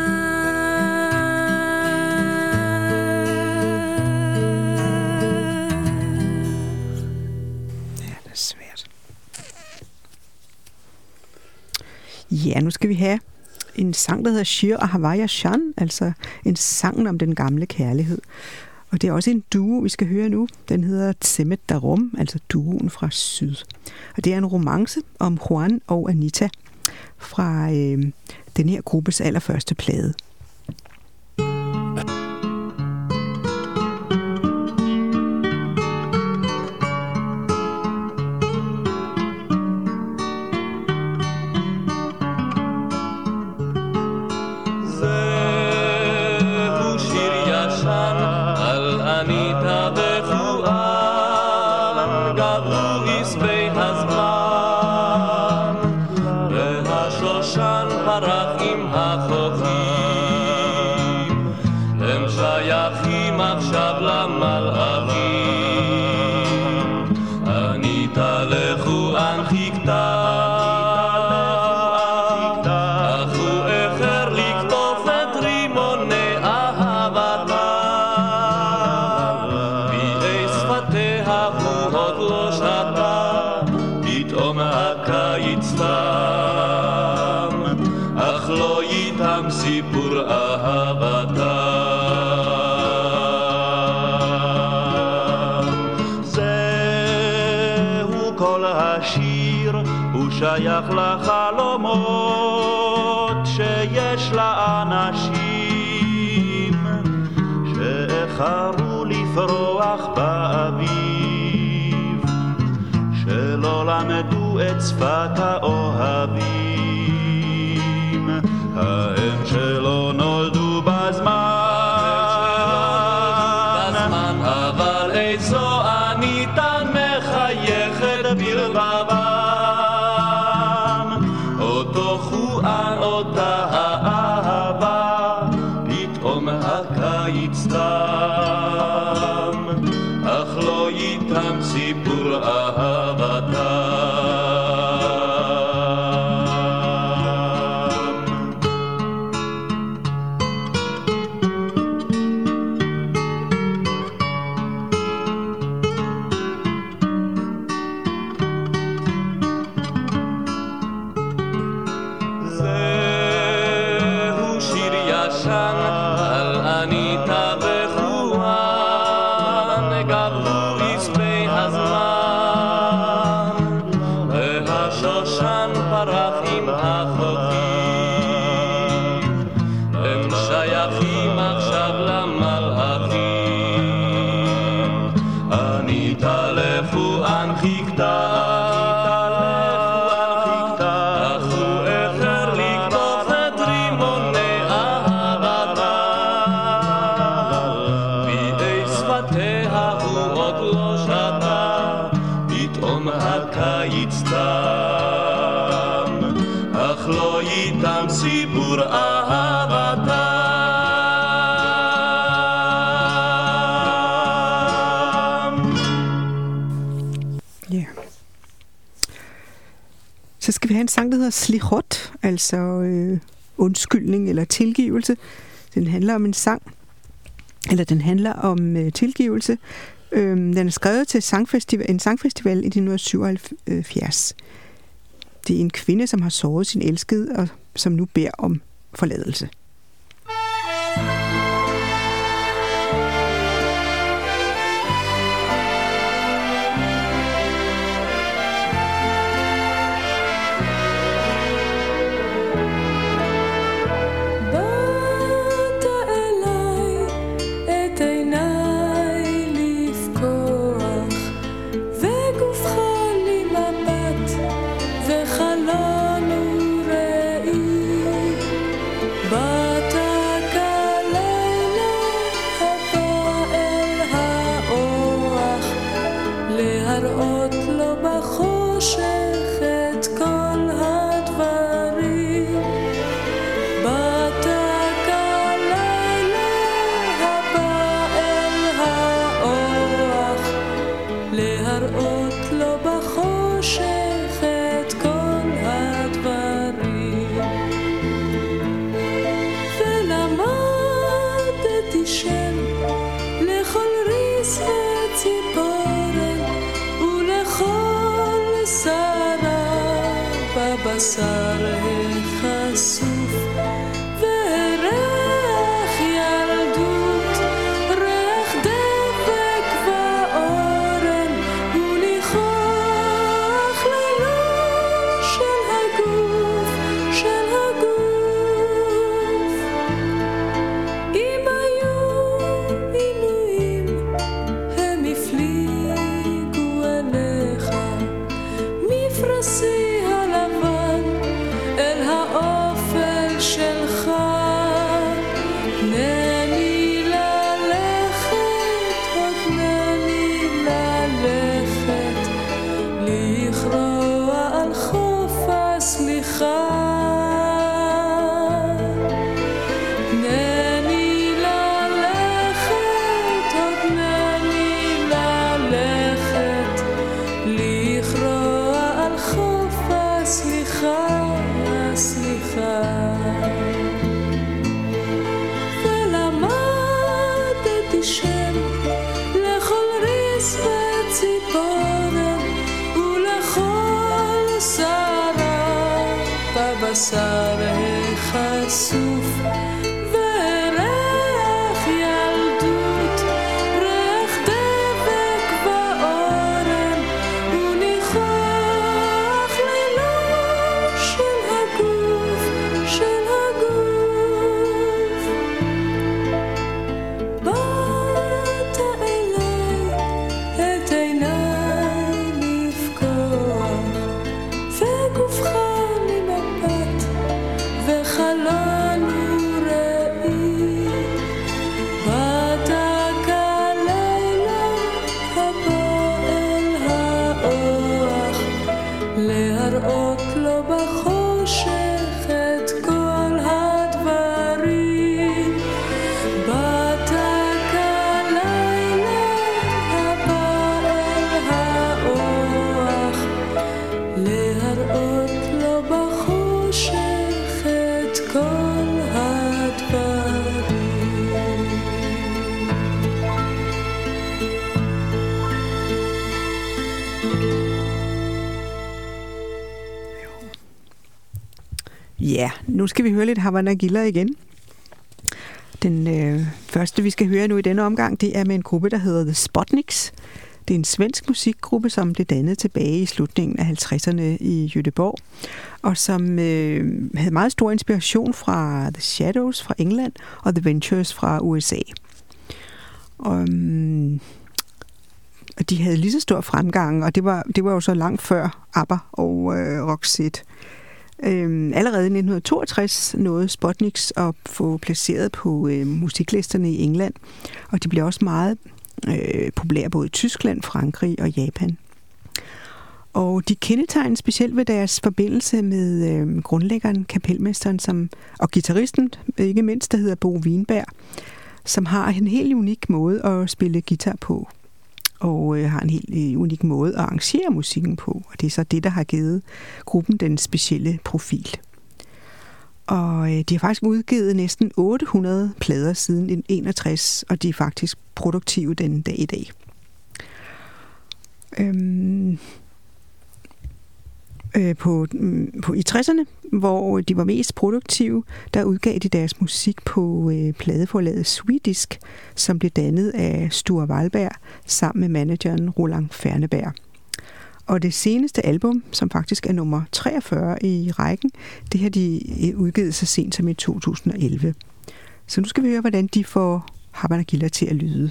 Ja, nu skal vi have en sang, der hedder Shir Ahavaya Shan, altså en sang om den gamle kærlighed. Og det er også en duo, vi skal høre nu. Den hedder Tzemet Darom, altså duoen fra syd. Og det er en romance om Juan og Anita fra den her gruppes allerførste plade. שייך לחלומות שיש לאנשים שאיחרו לפרוח באביב, שלא למדו את שפת האוהבים, ההם שלא נולדו בזמן, אבל איזו אניתה מחייכת בלבבה, אותה האהבה, פתאום הקיץ תם, אך לא איתם סיפור אהבתם. רחוק לא שתה, פתאום הקיץ תם, אך לא איתם סיפור אהבתם. Så skal vi have en sang, der hedder Slichot, altså undskyldning eller tilgivelse. Den handler om en sang, eller den handler om tilgivelse. Den er skrevet til en sangfestival i 1977. Det er en kvinde, som har såret sin elskede, og som nu beder om forladelse. בשר החשוף וריח ילדות, ריח דבק ואורן, וניחוח לילו של הגוף, של הגוף. אם היו עינויים הם הפליגו אליך, מפרסי בשר החשוף וריח ילדות, ריח דבק ואורן, וניחוח לילו של הגוף, של הגוף. באת אליי את עיניי לפקוח, וגופך חלון וראי, באת כלילה הבא אל האוח, להראות לו בחושך את כל הדברים. באת כלילה הבא אל האוח, להראות לו בחושך כל הדברים. Ja, nu skal vi høre lidt Havana Giller igen. Den første, vi skal høre nu i denne omgang, det er med en gruppe, der hedder The Spotniks. Det er en svensk musikgruppe, som blev dannet tilbage i slutningen af 50'erne i Göteborg, og som havde meget stor inspiration fra The Shadows fra England og The Ventures fra USA. Og de havde lige så stor fremgang, og det var jo så langt før ABBA og Roxette. Allerede i 1962 nåede Spotniks at få placeret på musiklisterne i England, og de blev også meget populære både i Tyskland, Frankrig og Japan. Og de kendetegnes specielt ved deres forbindelse med grundlæggeren, kapelmesteren og guitaristen, ikke mindst, der hedder Bo Wienberg, som har en helt unik måde at spille guitar på, og har en helt unik måde at arrangere musikken på. Og det er så det, der har givet gruppen den specielle profil. Og de har faktisk udgivet næsten 800 plader siden 1961, og de er faktisk produktive den dag i dag. I 60'erne, hvor de var mest produktive, der udgav de deres musik på pladeforlaget Swedisk, som blev dannet af Sture Wahlberg sammen med manageren Roland Ferneberg. Og det seneste album, som faktisk er nummer 43 i rækken, det har de udgivet så sent som i 2011. Så nu skal vi høre, hvordan de får Habana Gilla til at lyde.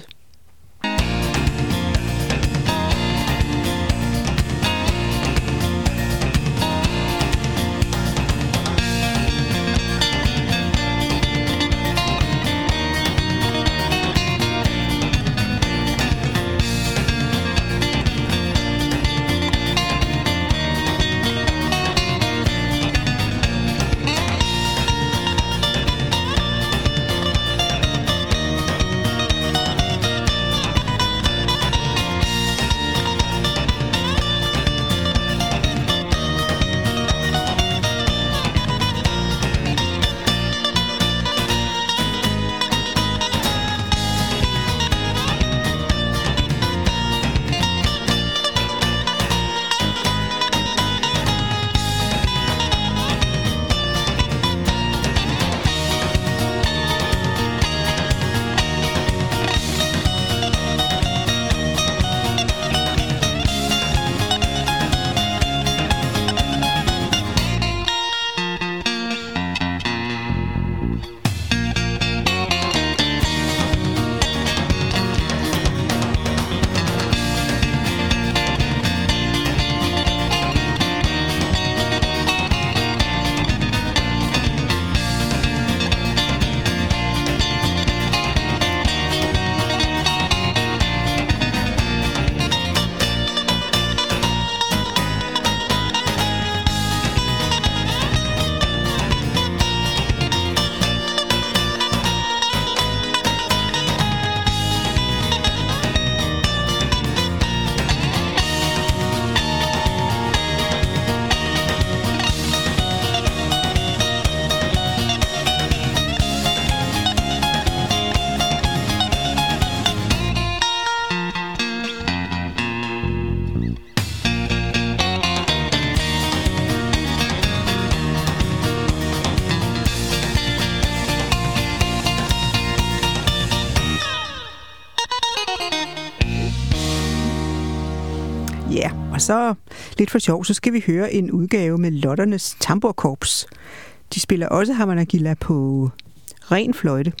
Og så lidt for sjov, så skal vi høre en udgave med Lotternes Tamburkorps. De spiller også Habana Gilla på ren fløjte.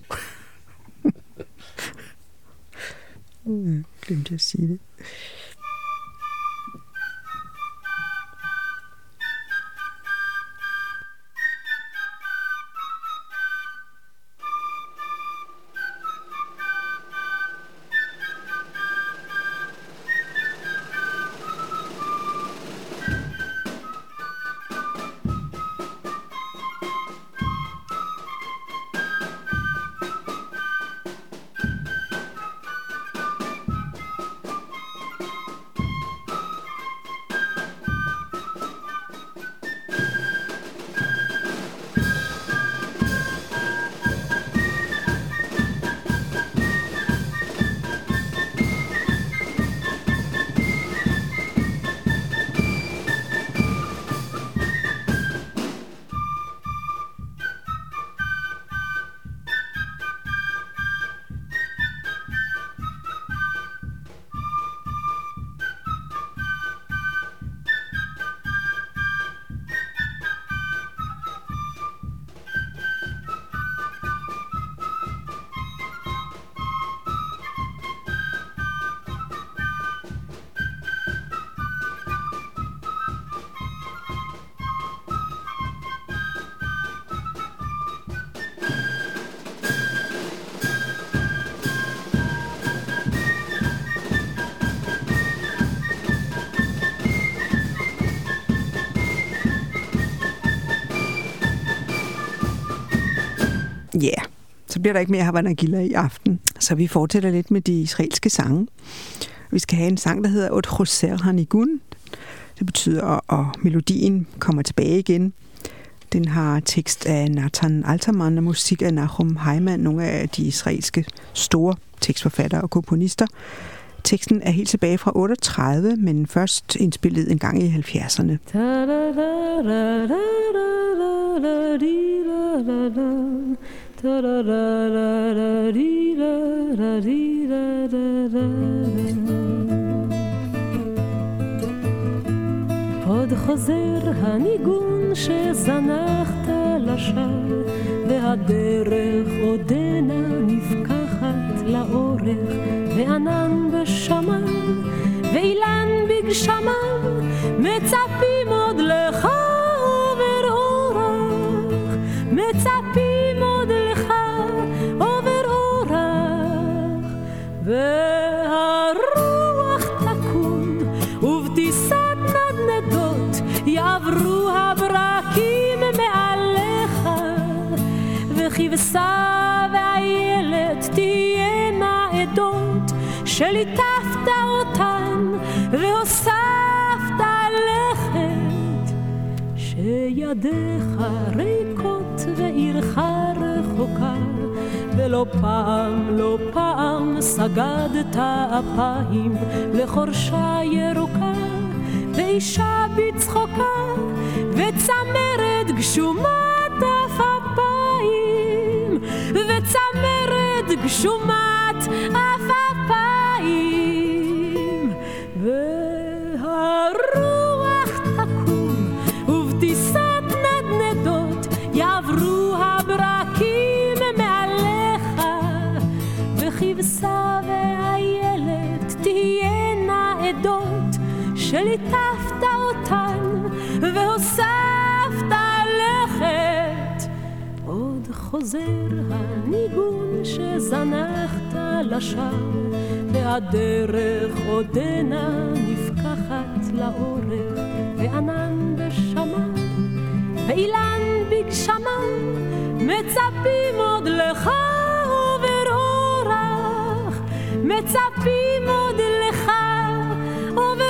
Glemte at sige det. Ja, så bliver der ikke mere Havana Gilla i aften. Så vi fortsætter lidt med de israelske sange. Vi skal have en sang, der hedder Ot Choser Hanigun. Det betyder, og melodien kommer tilbage igen. Den har tekst af Nathan Alterman og musik af Nahum Heiman, nogle af de israelske store tekstforfattere og komponister. Teksten er helt tilbage fra 38, men først indspillet en gang i 70'erne. עוד חוזר הניגון שזנחת לשווא, והדרך עודנה נפקחת לאורך, וענן בשמיים ואילן בגשמיו, מצפים עוד לך עובר אורח, מצפים עוד לך עובר אורח, והרוח תקום ובטיסת נדנדות יעברו הברקים מעליך, וכבשה והילד תהיינה עדות שליטפת אותן והוספת לכת, שידיך ריקות ועירך רחוקה, ולא פעם, לא פעם סגדת אפיים לחורשה ירוקה, ואישה בצחוקה וצמרת גשומת אף אפיים, וצמרת גשומת אף אפיים, והרוח תקום ובטיסת נדנדות יעברו הברקים מעליך, וכבשה והילד תהיינה עדות שליטפת אותן והוספת לכת. עוד חוזר הניגון שזנחת לשווא, והדרך עודנה נפקחת לאורך, וענן בשמיים ואילן בגשמיו, מצפים עוד לך עובר אורח, מצפים עוד לך עובר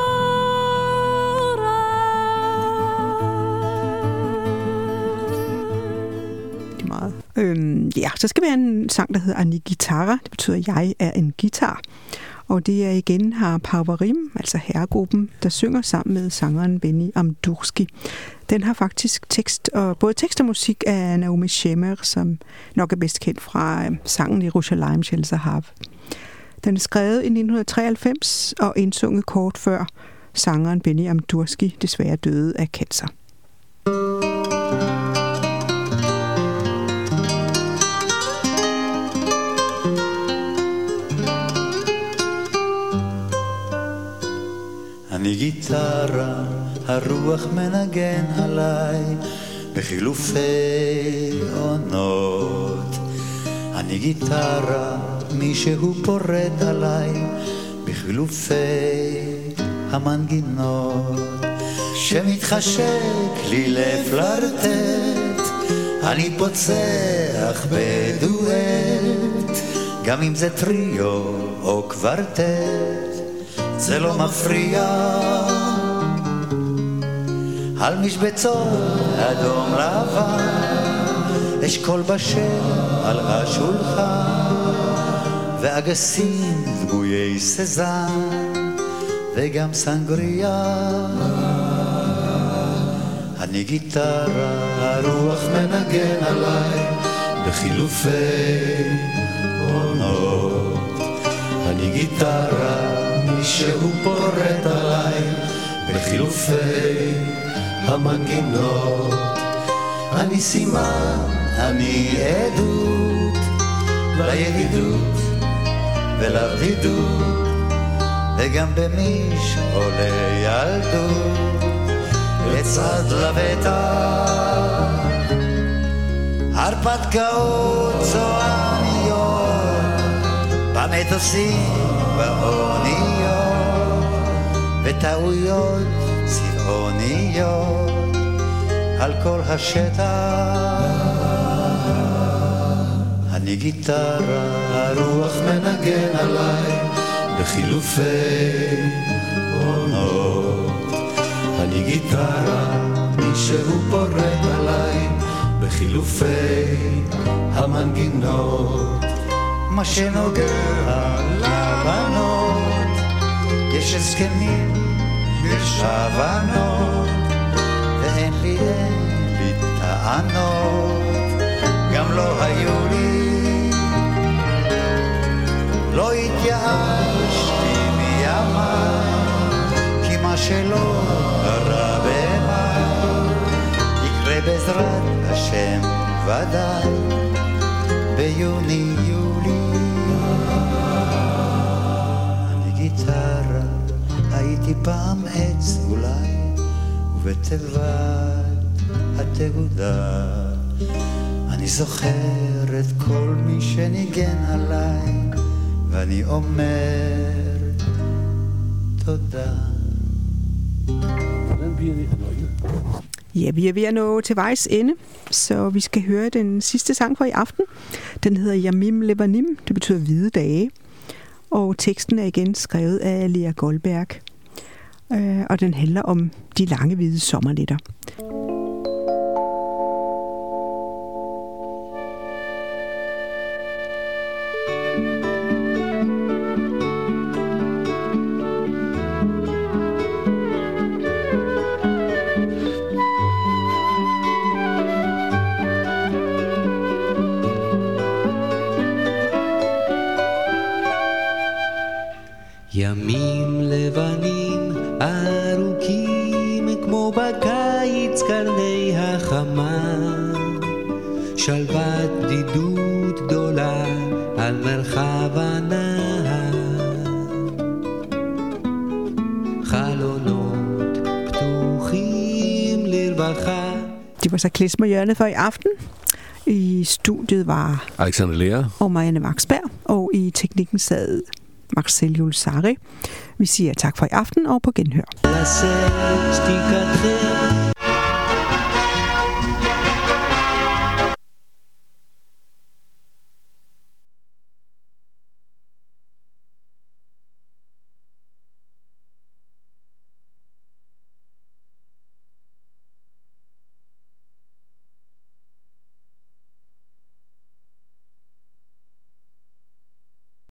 Ja, så skal vi have en sang, der hedder Ani Gitara. Det betyder, at jeg er en guitar. Og det er igen har Parvarim, altså herregruppen, der synger sammen med sangeren Benny Amdurski. Den har faktisk både tekst og musik af Naomi Shemer, som nok er bedst kendt fra sangen Yerushalayim Shel Zahav. Den er skrevet i 1993 og indsunget kort før sangeren Benny Amdurski desværre døde af cancer. אני גיטרה, הרוח מנגן עליי בחילופי עונות. אני גיטרה, מישהו פורט עליי בחילופי המנגינות. שמתחשק לי לפלרטט, אני פוצח בדואט, גם אם זה טריו או קוורטט, זה לא מפריע. על משבצות אדום לבן, אשכול בשל על השולחן, ואגסים דמויי סזן, וגם סנגריה. אני גיטרה, הרוח מנגן עליי בחילופי עונות. אני גיטרה, מישהו פורט עליי בחילופי המנגינות. אני סימן, אני עדות לידידות ולבדידות, וגם במיש עולה ילדות לצד לבטח. הרפתקאות צועניות במטוסים באוניות, וטעויות צבעוניות על כל השטח. אני גיטרה, הרוח מנגן עליי בחילופי עונות. אני גיטרה, מישהו פורט עליי בחילופי המנגינות. מה שנוגע לבנות, יש הסכמים, יש הבנות, ואין לי טענות, גם לא היו לי. לא התייאשתי מימיי, כי מה שלא קרה במאי יקרה בעזרת השם ודאי ביוני יולי. אני גיטרה, הייתי פעם עץ אולי, ובתיבת התהודה אני זוכר את כל מי שניגן עליי, ואני אומר tåda. Ja, vi er ved at nå til vejs ende, så vi skal høre den sidste sang for i aften. Den hedder Yamim Lebanim, det betyder hvide dage, og teksten er igen skrevet af Lea Goldberg, og den handler om de lange hvide sommernætter. ימים לבנים ארוכים כמו בקיץ קרני החמה, שלוות בדידות גדולה על מרחב הנהר, חלונות פתוחים לרווחה. Det var så klezmerhjørnet for i aften. I studiet var Alexander Lea og Marianne Vaksberg, og i teknikken sad Marcel Julsari. Vi siger tak for i aften og på genhør.